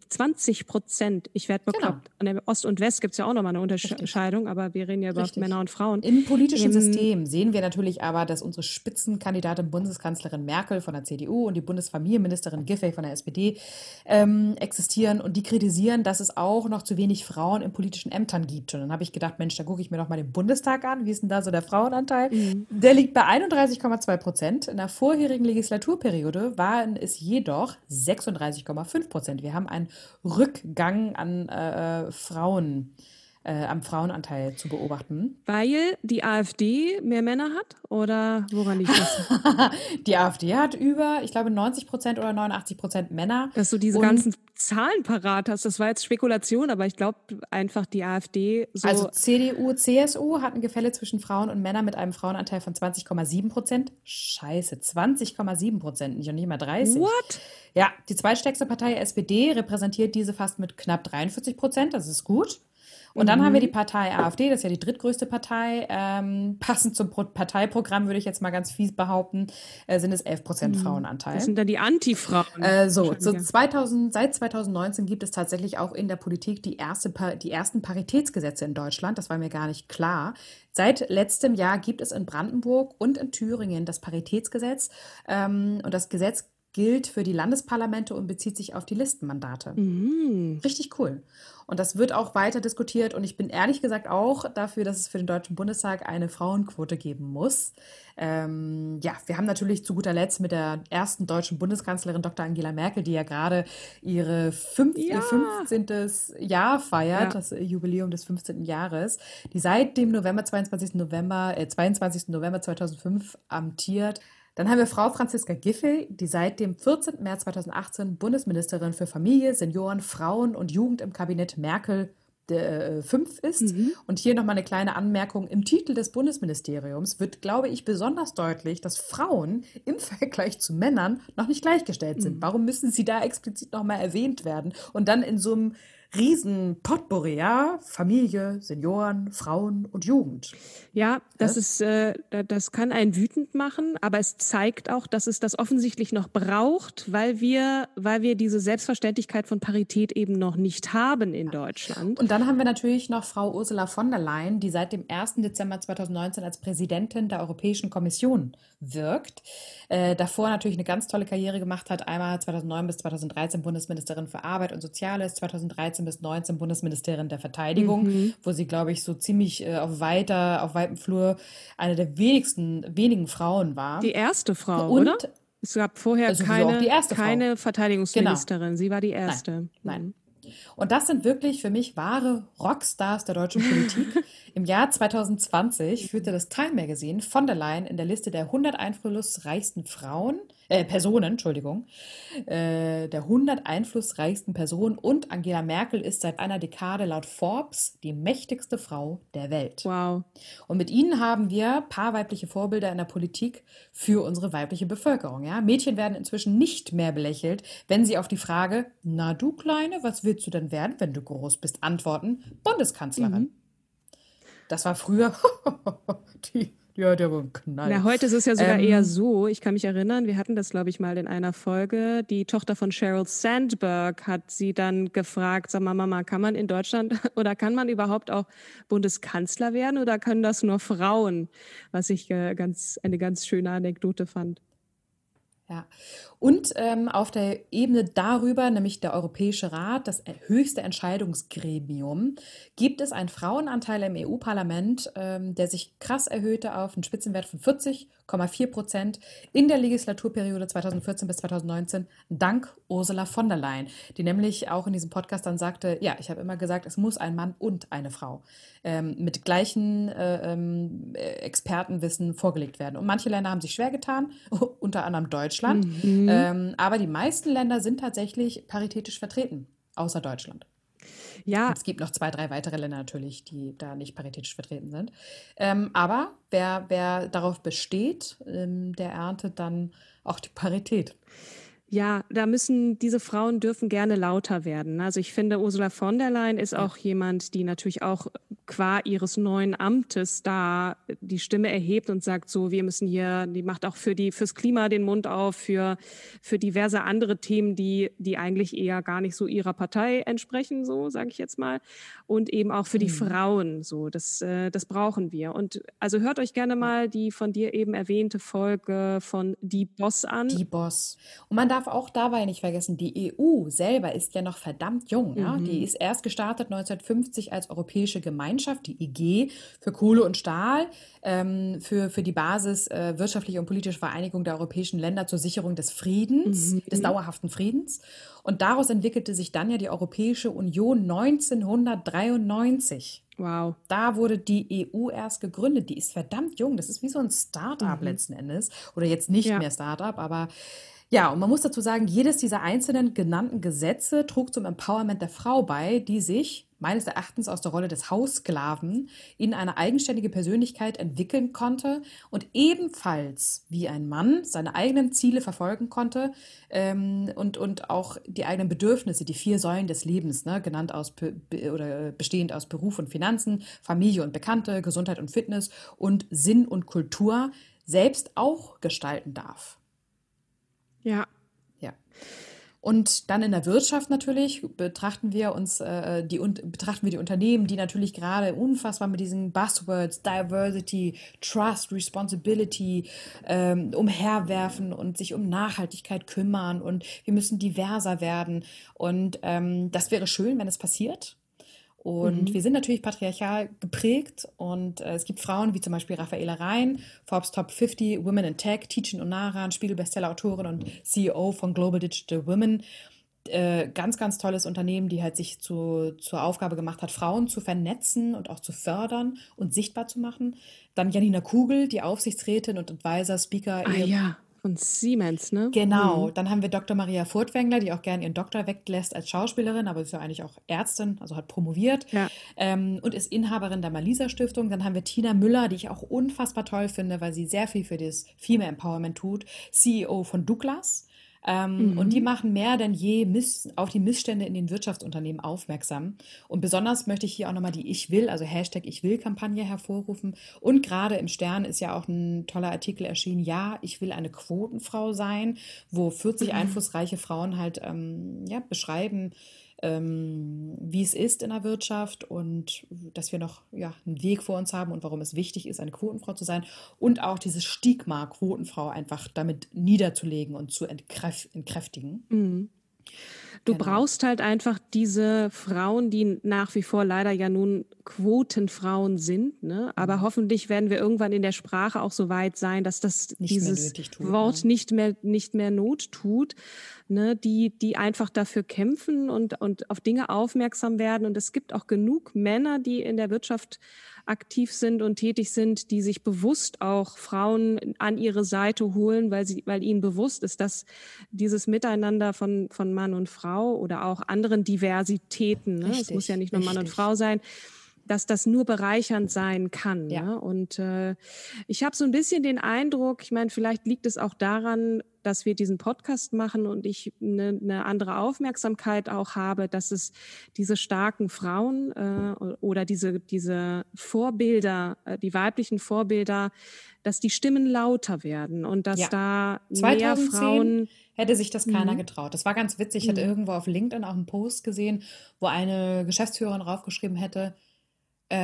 20%, ich werde bekloppt. Genau. An der Ost und West gibt es ja auch nochmal eine Unterscheidung, aber wir reden ja über Männer und Frauen. Im politischen System sehen wir natürlich aber, dass unsere Spitzenkandidatin Bundeskanzlerin Merkel von der CDU und die Bundesfamilienministerin Giffey von der SPD existieren und die kritisieren, dass es auch noch zu wenig Frauen in politischen Ämtern gibt. Und dann habe ich gedacht, Mensch, da gucke ich mir doch mal den Bundestag an. Wie ist denn da so der Frauenanteil? Der liegt bei 31,2%. In der vorherigen Legislaturperiode waren es jedoch 36,5%. Wir haben einen Rückgang an Frauen, am Frauenanteil zu beobachten. Weil die AfD mehr Männer hat? Oder woran liegt das? Die AfD hat über, ich glaube, 90% oder 89% Männer. Dass du diese ganzen Zahlen parat hast, das war jetzt Spekulation, aber ich glaube einfach die AfD so... Also CDU, CSU hat ein Gefälle zwischen Frauen und Männern mit einem Frauenanteil von 20,7%. Scheiße, 20,7%, nicht mal 30%. What? Ja, die zweitstärkste Partei SPD repräsentiert diese fast mit knapp 43%, das ist gut. Und dann haben wir die Partei AfD, das ist ja die drittgrößte Partei. Passend zum Parteiprogramm würde ich jetzt mal ganz fies behaupten, sind es 11% Frauenanteil. Das sind dann die Anti-Frauen. Seit 2019 gibt es tatsächlich auch in der Politik die ersten Paritätsgesetze in Deutschland. Das war mir gar nicht klar. Seit letztem Jahr gibt es in Brandenburg und in Thüringen das Paritätsgesetz. Und das Gesetz gilt für die Landesparlamente und bezieht sich auf die Listenmandate. Richtig cool. Und das wird auch weiter diskutiert. Und ich bin ehrlich gesagt auch dafür, dass es für den Deutschen Bundestag eine Frauenquote geben muss. Wir haben natürlich zu guter Letzt mit der ersten deutschen Bundeskanzlerin Dr. Angela Merkel, die ja gerade ihr 15. Jahr feiert, das Jubiläum des 15. Jahres, die seit dem 22. November 2005 amtiert. Dann haben wir Frau Franziska Giffey, die seit dem 14. März 2018 Bundesministerin für Familie, Senioren, Frauen und Jugend im Kabinett Merkel 5 ist. Und hier nochmal eine kleine Anmerkung. Im Titel des Bundesministeriums wird, glaube ich, besonders deutlich, dass Frauen im Vergleich zu Männern noch nicht gleichgestellt sind. Warum müssen sie da explizit nochmal erwähnt werden? Und dann in so einem riesen Potpourri, ja? Familie, Senioren, Frauen und Jugend. Ja, das kann einen wütend machen, aber es zeigt auch, dass es das offensichtlich noch braucht, weil wir diese Selbstverständlichkeit von Parität eben noch nicht haben in Deutschland. Und dann haben wir natürlich noch Frau Ursula von der Leyen, die seit dem 1. Dezember 2019 als Präsidentin der Europäischen Kommission wirkt. Davor natürlich eine ganz tolle Karriere gemacht hat. Einmal 2009 bis 2013 Bundesministerin für Arbeit und Soziales, 2013 bis 2019 Bundesministerin der Verteidigung, wo sie, glaube ich, so ziemlich auf weitem Flur eine der wenigen Frauen war. Die erste Frau, oder? Es gab vorher keine Verteidigungsministerin. Genau. Sie war die erste. Nein. Und das sind wirklich für mich wahre Rockstars der deutschen Politik. Im Jahr 2020 führte das Time Magazine von der Leyen in der Liste der 100 einflussreichsten Personen, der 100 einflussreichsten Personen, und Angela Merkel ist seit einer Dekade laut Forbes die mächtigste Frau der Welt. Wow. Und mit ihnen haben wir paar weibliche Vorbilder in der Politik für unsere weibliche Bevölkerung. Ja? Mädchen werden inzwischen nicht mehr belächelt, wenn sie auf die Frage, na du Kleine, was willst du denn werden, wenn du groß bist, antworten, Bundeskanzlerin. Das war früher der war ein Knall. Na, heute ist es ja sogar eher so, ich kann mich erinnern, wir hatten das, glaube ich, mal in einer Folge, die Tochter von Sheryl Sandberg hat sie dann gefragt, sag mal, Mama, kann man in Deutschland oder kann man überhaupt auch Bundeskanzler werden oder können das nur Frauen? Was ich eine ganz schöne Anekdote fand. Ja. Und auf der Ebene darüber, nämlich der Europäische Rat, das höchste Entscheidungsgremium, gibt es einen Frauenanteil im EU-Parlament, der sich krass erhöhte auf einen Spitzenwert von 40,4% in der Legislaturperiode 2014 bis 2019, dank Ursula von der Leyen, die nämlich auch in diesem Podcast dann sagte, ja, ich habe immer gesagt, es muss ein Mann und eine Frau mit gleichen Expertenwissen vorgelegt werden. Und manche Länder haben sich schwer getan, unter anderem Deutschland. Aber die meisten Länder sind tatsächlich paritätisch vertreten, außer Deutschland. Ja. Und es gibt noch 2, 3 weitere Länder natürlich, die da nicht paritätisch vertreten sind. Aber wer darauf besteht, der erntet dann auch die Parität. Ja, diese Frauen dürfen gerne lauter werden. Also ich finde, Ursula von der Leyen ist auch jemand, die natürlich auch qua ihres neuen Amtes da die Stimme erhebt und sagt so, wir müssen hier, die macht auch fürs Klima den Mund auf, für diverse andere Themen, die eigentlich eher gar nicht so ihrer Partei entsprechen, so sage ich jetzt mal. Und eben auch für die Frauen, so, das brauchen wir. Und also hört euch gerne mal die von dir eben erwähnte Folge von Die Boss an. Die Boss. Und man darf auch dabei nicht vergessen, die EU selber ist ja noch verdammt jung. Ja? Die ist erst gestartet 1950 als Europäische Gemeinschaft, die EG, für Kohle und Stahl, für die Basis wirtschaftliche und politische Vereinigung der europäischen Länder zur Sicherung des Friedens, des dauerhaften Friedens. Und daraus entwickelte sich dann ja die Europäische Union 1993. Wow. Da wurde die EU erst gegründet. Die ist verdammt jung. Das ist wie so ein Start-up letzten Endes. Oder jetzt nicht mehr Start-up, aber ja, und man muss dazu sagen, jedes dieser einzelnen genannten Gesetze trug zum Empowerment der Frau bei, die sich meines Erachtens aus der Rolle des Haussklaven in eine eigenständige Persönlichkeit entwickeln konnte und ebenfalls wie ein Mann seine eigenen Ziele verfolgen konnte und auch die eigenen Bedürfnisse, die 4 Säulen des Lebens, ne, bestehend aus Beruf und Finanzen, Familie und Bekannte, Gesundheit und Fitness und Sinn und Kultur, selbst auch gestalten darf. Ja. Ja. Und dann in der Wirtschaft natürlich betrachten wir die Unternehmen, die natürlich gerade unfassbar mit diesen Buzzwords, Diversity, Trust, Responsibility umherwerfen und sich um Nachhaltigkeit kümmern und wir müssen diverser werden. Und das wäre schön, wenn es passiert. Und wir sind natürlich patriarchal geprägt und es gibt Frauen wie zum Beispiel Raffaela Rein, Forbes Top 50 Women in Tech, Ticin Onaran, Spiegel-Bestseller-Autorin und CEO von Global Digital Women. Ganz, ganz tolles Unternehmen, die halt sich zur Aufgabe gemacht hat, Frauen zu vernetzen und auch zu fördern und sichtbar zu machen. Dann Janina Kugel, die Aufsichtsrätin und Advisor, Speaker. Von Siemens, ne? Genau. Dann haben wir Dr. Maria Furtwängler, die auch gerne ihren Doktor weglässt als Schauspielerin, aber ist ja eigentlich auch Ärztin, also hat promoviert und ist Inhaberin der Malisa Stiftung. Dann haben wir Tina Müller, die ich auch unfassbar toll finde, weil sie sehr viel für das Female Empowerment tut, CEO von Douglas. Und die machen mehr denn je auf die Missstände in den Wirtschaftsunternehmen aufmerksam. Und besonders möchte ich hier auch nochmal die Ich will, also Hashtag Ich will-Kampagne hervorrufen. Und gerade im Stern ist ja auch ein toller Artikel erschienen, ja, ich will eine Quotenfrau sein, wo 40 einflussreiche Frauen halt beschreiben, wie es ist in der Wirtschaft und dass wir noch einen Weg vor uns haben und warum es wichtig ist, eine Quotenfrau zu sein und auch dieses Stigma Quotenfrau einfach damit niederzulegen und zu entkräftigen. Du brauchst halt einfach diese Frauen, die nach wie vor leider ja nun Quotenfrauen sind, ne? Aber hoffentlich werden wir irgendwann in der Sprache auch so weit sein, dass dieses Wort nicht mehr Not tut, ne? Die einfach dafür kämpfen und auf Dinge aufmerksam werden. Und es gibt auch genug Männer, die in der Wirtschaft aktiv sind und tätig sind, die sich bewusst auch Frauen an ihre Seite holen, weil ihnen bewusst ist, dass dieses Miteinander von Mann und Frau oder auch anderen Diversitäten, ne? Es muss ja nicht nur Mann und Frau sein, dass das nur bereichernd sein kann. Ja. Ne? Und ich habe so ein bisschen den Eindruck, ich meine, vielleicht liegt es auch daran, dass wir diesen Podcast machen und ich eine andere Aufmerksamkeit auch habe, dass es diese starken Frauen oder diese Vorbilder, die weiblichen Vorbilder, dass die Stimmen lauter werden und dass da 2010 mehr Frauen... hätte sich das keiner getraut. Das war ganz witzig. Ich hatte irgendwo auf LinkedIn auch einen Post gesehen, wo eine Geschäftsführerin draufgeschrieben hätte,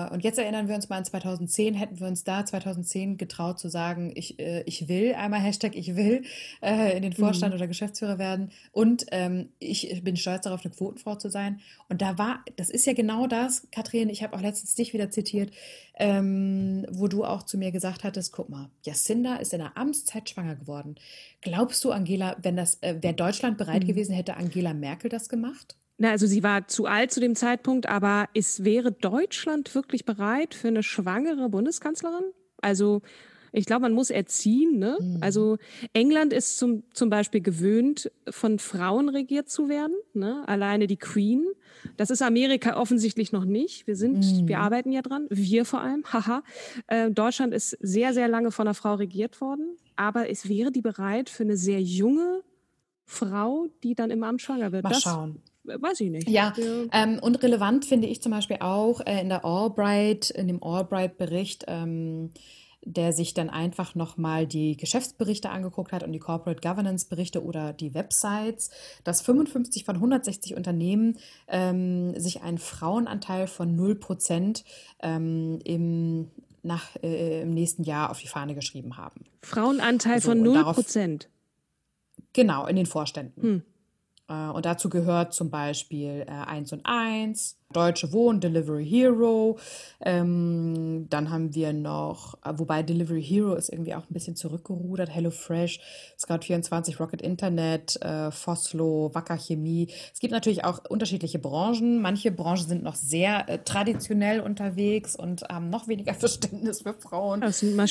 Und jetzt erinnern wir uns mal an 2010, hätten wir uns da 2010 getraut zu sagen, ich will, einmal Hashtag ich will, in den Vorstand oder Geschäftsführer werden und ich bin stolz darauf, eine Quotenfrau zu sein. Und das ist ja genau das, Katrin, ich habe auch letztens dich wieder zitiert, wo du auch zu mir gesagt hattest, guck mal, Jacinda ist in der Amtszeit schwanger geworden. Glaubst du, Angela, wenn wäre Deutschland bereit gewesen, hätte Angela Merkel das gemacht? Na, also sie war zu alt zu dem Zeitpunkt, aber wäre Deutschland wirklich bereit für eine schwangere Bundeskanzlerin? Also ich glaube, man muss erziehen. Ne? Also England ist zum Beispiel gewöhnt, von Frauen regiert zu werden. Ne? Alleine die Queen. Das ist Amerika offensichtlich noch nicht. Wir arbeiten ja dran. Wir vor allem. Haha. Deutschland ist sehr, sehr lange von einer Frau regiert worden. Aber wäre die bereit für eine sehr junge Frau, die dann im Amt schwanger wird? Mal schauen. Weiß ich nicht. Ja, und relevant finde ich zum Beispiel auch in dem Albright-Bericht, der sich dann einfach nochmal die Geschäftsberichte angeguckt hat und die Corporate Governance-Berichte oder die Websites, dass 55 von 160 Unternehmen sich einen Frauenanteil von 0% im nächsten Jahr auf die Fahne geschrieben haben. Frauenanteil von 0%? Genau, in den Vorständen. Und dazu gehört zum Beispiel 1&1, Deutsche Wohnen, Delivery Hero. Dann haben wir noch, wobei Delivery Hero ist irgendwie auch ein bisschen zurückgerudert, HelloFresh, Scout24, Rocket Internet, Foslo, Wacker Chemie. Es gibt natürlich auch unterschiedliche Branchen. Manche Branchen sind noch sehr traditionell unterwegs und haben noch weniger Verständnis für Frauen. Das sind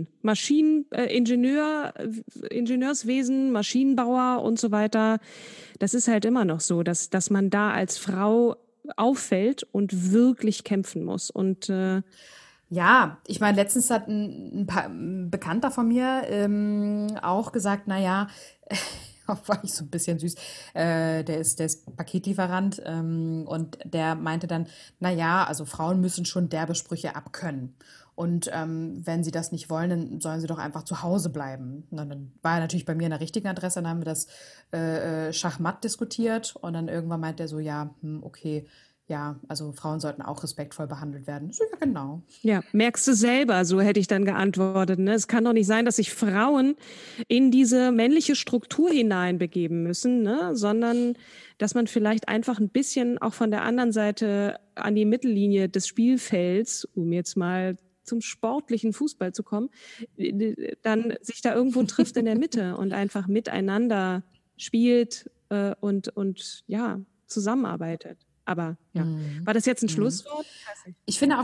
Ingenieurswesen, Maschinenbauer und so weiter. Das ist halt immer noch so, dass man da als Frau auffällt und wirklich kämpfen muss. Und ja, ich meine, letztens hat ein Bekannter von mir auch gesagt, naja, war ich so ein bisschen süß, der ist Paketlieferant und der meinte dann, naja, also Frauen müssen schon derbe Sprüche abkönnen. Und wenn sie das nicht wollen, dann sollen sie doch einfach zu Hause bleiben. Und dann war er natürlich bei mir an der richtigen Adresse, dann haben wir das Schachmatt diskutiert und dann irgendwann meint er so, ja, okay, ja, also Frauen sollten auch respektvoll behandelt werden. So, ja, genau. Ja, merkst du selber, so hätte ich dann geantwortet. Ne? Es kann doch nicht sein, dass sich Frauen in diese männliche Struktur hineinbegeben müssen, ne? Sondern dass man vielleicht einfach ein bisschen auch von der anderen Seite an die Mittellinie des Spielfelds, um jetzt mal zum sportlichen Fußball zu kommen, dann sich da irgendwo trifft in der Mitte und einfach miteinander spielt und ja, zusammenarbeitet. Aber ja, war das jetzt ein Schlusswort? Ich finde auch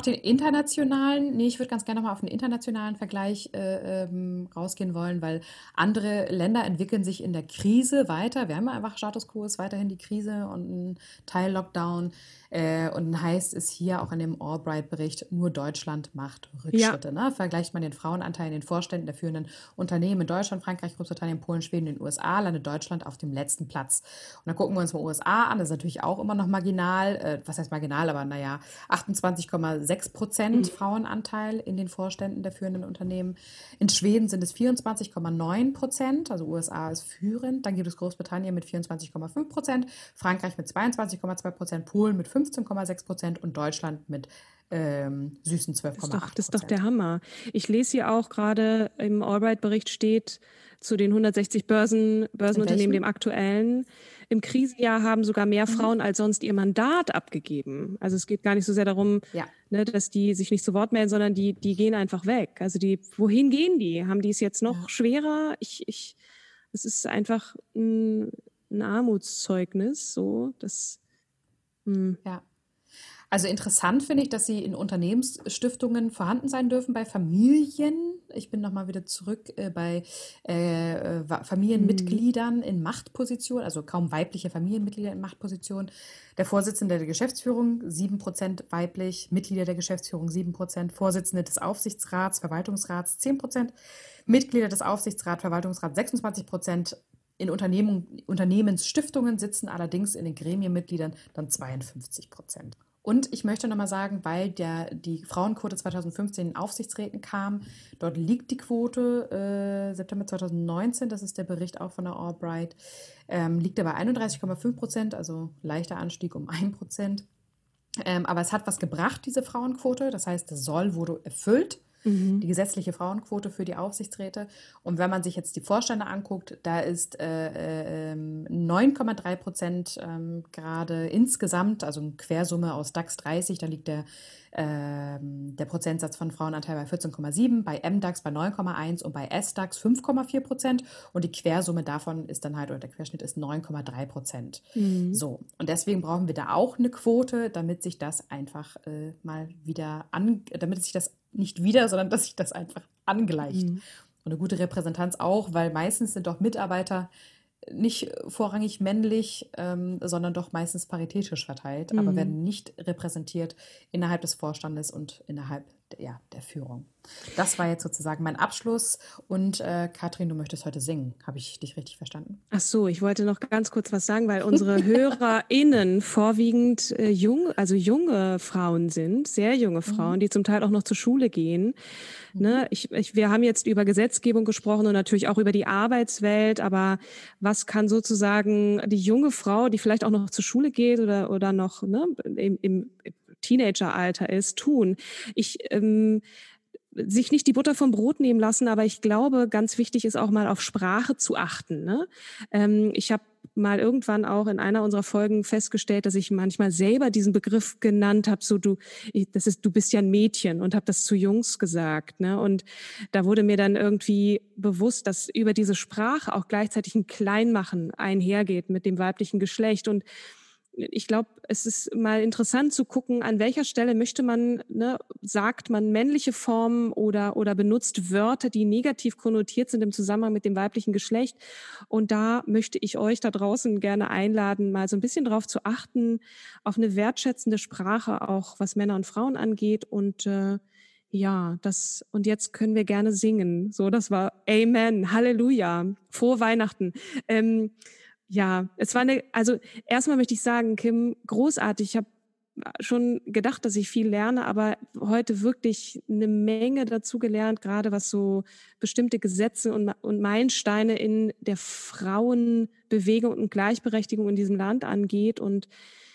ich würde ganz gerne nochmal auf den internationalen Vergleich rausgehen wollen, weil andere Länder entwickeln sich in der Krise weiter. Wir haben ja einfach Status Quo, ist weiterhin die Krise und ein Teil Lockdown. Und dann heißt es hier auch in dem Albright-Bericht, nur Deutschland macht Rückschritte. Ja. Ne? Vergleicht man den Frauenanteil in den Vorständen der führenden Unternehmen in Deutschland, Frankreich, Großbritannien, Polen, Schweden und den USA, landet Deutschland auf dem letzten Platz. Und dann gucken wir uns mal USA an, das ist natürlich auch immer noch marginal, was heißt marginal, aber naja, 28,6% Frauenanteil in den Vorständen der führenden Unternehmen. In Schweden sind es 24,9%, also USA ist führend. Dann gibt es Großbritannien mit 24,5%, Frankreich mit 22,2%, Polen mit 15,6% und Deutschland mit süßen 12,8%. Das ist doch der Hammer. Ich lese hier auch gerade, im Albright-Bericht steht, zu den 160 Börsenunternehmen, dem aktuellen. Im Krisenjahr haben sogar mehr Frauen als sonst ihr Mandat abgegeben. Also es geht gar nicht so sehr darum, dass die sich nicht zu Wort melden, sondern die gehen einfach weg. Also wohin gehen die? Haben die es jetzt noch schwerer? Es ist einfach ein Armutszeugnis, so, Ja. Also interessant finde ich, dass sie in Unternehmensstiftungen vorhanden sein dürfen bei Familien. Ich bin nochmal wieder zurück bei Familienmitgliedern in Machtpositionen, also kaum weibliche Familienmitglieder in Machtpositionen. Der Vorsitzende der Geschäftsführung 7% weiblich, Mitglieder der Geschäftsführung 7%, Vorsitzende des Aufsichtsrats, Verwaltungsrats 10%, Mitglieder des Aufsichtsrats, Verwaltungsrats 26%. In Unternehmensstiftungen sitzen allerdings in den Gremienmitgliedern dann 52%. Und ich möchte nochmal sagen, weil die Frauenquote 2015 in Aufsichtsräten kam, dort liegt die Quote September 2019, das ist der Bericht auch von der Albright, liegt er bei 31,5%, also leichter Anstieg um 1%. Aber es hat was gebracht, diese Frauenquote. Das heißt, das Soll wurde erfüllt. Die gesetzliche Frauenquote für die Aufsichtsräte. Und wenn man sich jetzt die Vorstände anguckt, da ist 9,3% gerade insgesamt, also eine Quersumme aus DAX 30, da liegt der Prozentsatz von Frauenanteil bei 14,7, bei MDAX bei 9,1 und bei SDAX 5,4%. Und die Quersumme davon ist dann halt, oder der Querschnitt ist 9,3%. So, und deswegen brauchen wir da auch eine Quote, damit sich das einfach mal wieder damit sich das nicht wieder, sondern dass sich das einfach angleicht. Und eine gute Repräsentanz auch, weil meistens sind doch Mitarbeiter nicht vorrangig männlich, sondern doch meistens paritätisch verteilt, aber werden nicht repräsentiert innerhalb des Vorstandes und innerhalb der Führung. Das war jetzt sozusagen mein Abschluss. Und Katrin, du möchtest heute singen. Habe ich dich richtig verstanden? Ach so, ich wollte noch ganz kurz was sagen, weil unsere HörerInnen vorwiegend junge Frauen sind, sehr junge Frauen, die zum Teil auch noch zur Schule gehen. Ne? Wir haben jetzt über Gesetzgebung gesprochen und natürlich auch über die Arbeitswelt, aber was kann sozusagen die junge Frau, die vielleicht auch noch zur Schule geht oder noch im Teenageralter ist, tun? Sich nicht die Butter vom Brot nehmen lassen, aber ich glaube, ganz wichtig ist auch mal auf Sprache zu achten. Ne? Ich habe mal irgendwann auch in einer unserer Folgen festgestellt, dass ich manchmal selber diesen Begriff genannt habe, so du bist ja ein Mädchen, und habe das zu Jungs gesagt. Ne? Und da wurde mir dann irgendwie bewusst, dass über diese Sprache auch gleichzeitig ein Kleinmachen einhergeht mit dem weiblichen Geschlecht. Und ich glaube, es ist mal interessant zu gucken, an welcher Stelle möchte man, sagt man männliche Formen oder benutzt Wörter, die negativ konnotiert sind im Zusammenhang mit dem weiblichen Geschlecht. Und da möchte ich euch da draußen gerne einladen, mal so ein bisschen drauf zu achten, auf eine wertschätzende Sprache, auch was Männer und Frauen angeht. Und und jetzt können wir gerne singen. So, das war Amen, Halleluja, frohe Weihnachten. Es war erstmal möchte ich sagen, Kim, großartig. Ich habe schon gedacht, dass ich viel lerne, aber heute wirklich eine Menge dazu gelernt, gerade was so bestimmte Gesetze und Meilensteine in der Frauenbewegung und Gleichberechtigung in diesem Land angeht. Und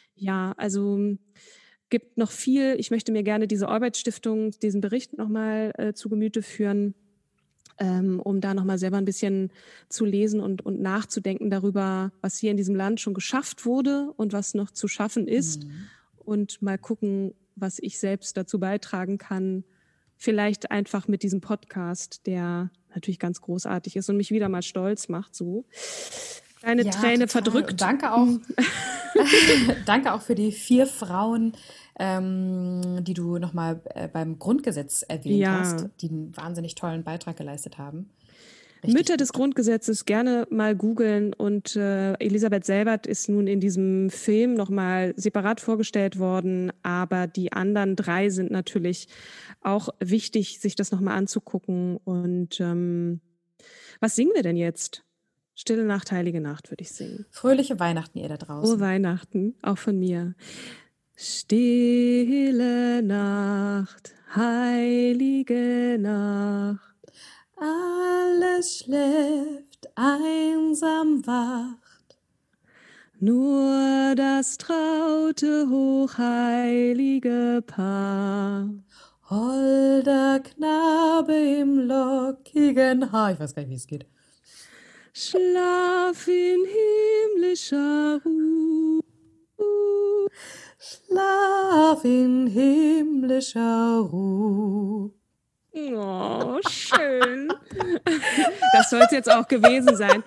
gibt noch viel. Ich möchte mir gerne diese Arbeitsstiftung, diesen Bericht nochmal zu Gemüte führen, um da nochmal selber ein bisschen zu lesen und nachzudenken darüber, was hier in diesem Land schon geschafft wurde und was noch zu schaffen ist. Und mal gucken, was ich selbst dazu beitragen kann. Vielleicht einfach mit diesem Podcast, der natürlich ganz großartig ist und mich wieder mal stolz macht. So. Kleine Träne verdrückt. Danke auch. Danke auch für die 4 Frauen, die du nochmal beim Grundgesetz erwähnt hast, die einen wahnsinnig tollen Beitrag geleistet haben. Mütter des Grundgesetzes gerne mal googeln. Und Elisabeth Selbert ist nun in diesem Film nochmal separat vorgestellt worden. Aber die anderen 3 sind natürlich auch wichtig, sich das nochmal anzugucken. Und was singen wir denn jetzt? Stille Nacht, heilige Nacht, würde ich singen. Fröhliche Weihnachten, ihr da draußen. Frohe Weihnachten, auch von mir. Stille Nacht, heilige Nacht. Alles schläft, einsam wacht. Nur das traute, hochheilige Paar. Holder Knabe im lockigen Haar. Ich weiß gar nicht, wie es geht. Schlaf in himmlischer Ruhe. Schlaf in himmlischer Ruhe. Oh, schön. Das soll es jetzt auch gewesen sein.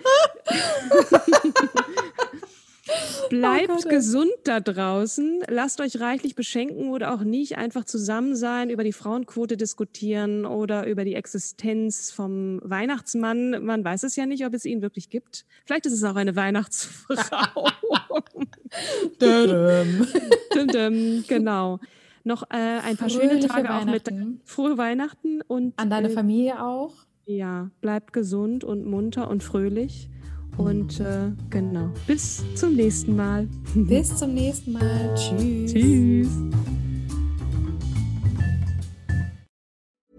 Bleibt gesund da draußen. Lasst euch reichlich beschenken oder auch nicht. Einfach zusammen sein, über die Frauenquote diskutieren oder über die Existenz vom Weihnachtsmann. Man weiß es ja nicht, ob es ihn wirklich gibt. Vielleicht ist es auch eine Weihnachtsfrau. Genau. Noch ein paar schöne Tage auch mit frohe Weihnachten. Und an deine Familie auch. Ja, bleibt gesund und munter und fröhlich. Und genau, bis zum nächsten Mal. Bis zum nächsten Mal. Tschüss. Tschüss.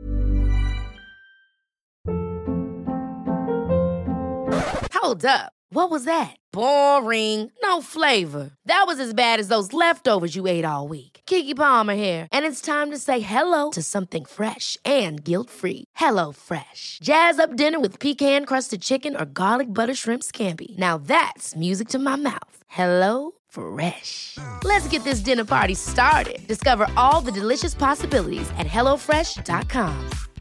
Hold up. What was that? Boring. No flavor. That was as bad as those leftovers you ate all week. Keke Palmer here, and it's time to say hello to something fresh and guilt-free. HelloFresh. Jazz up dinner with pecan-crusted chicken or garlic butter shrimp scampi. Now that's music to my mouth. HelloFresh. Let's get this dinner party started. Discover all the delicious possibilities at HelloFresh.com.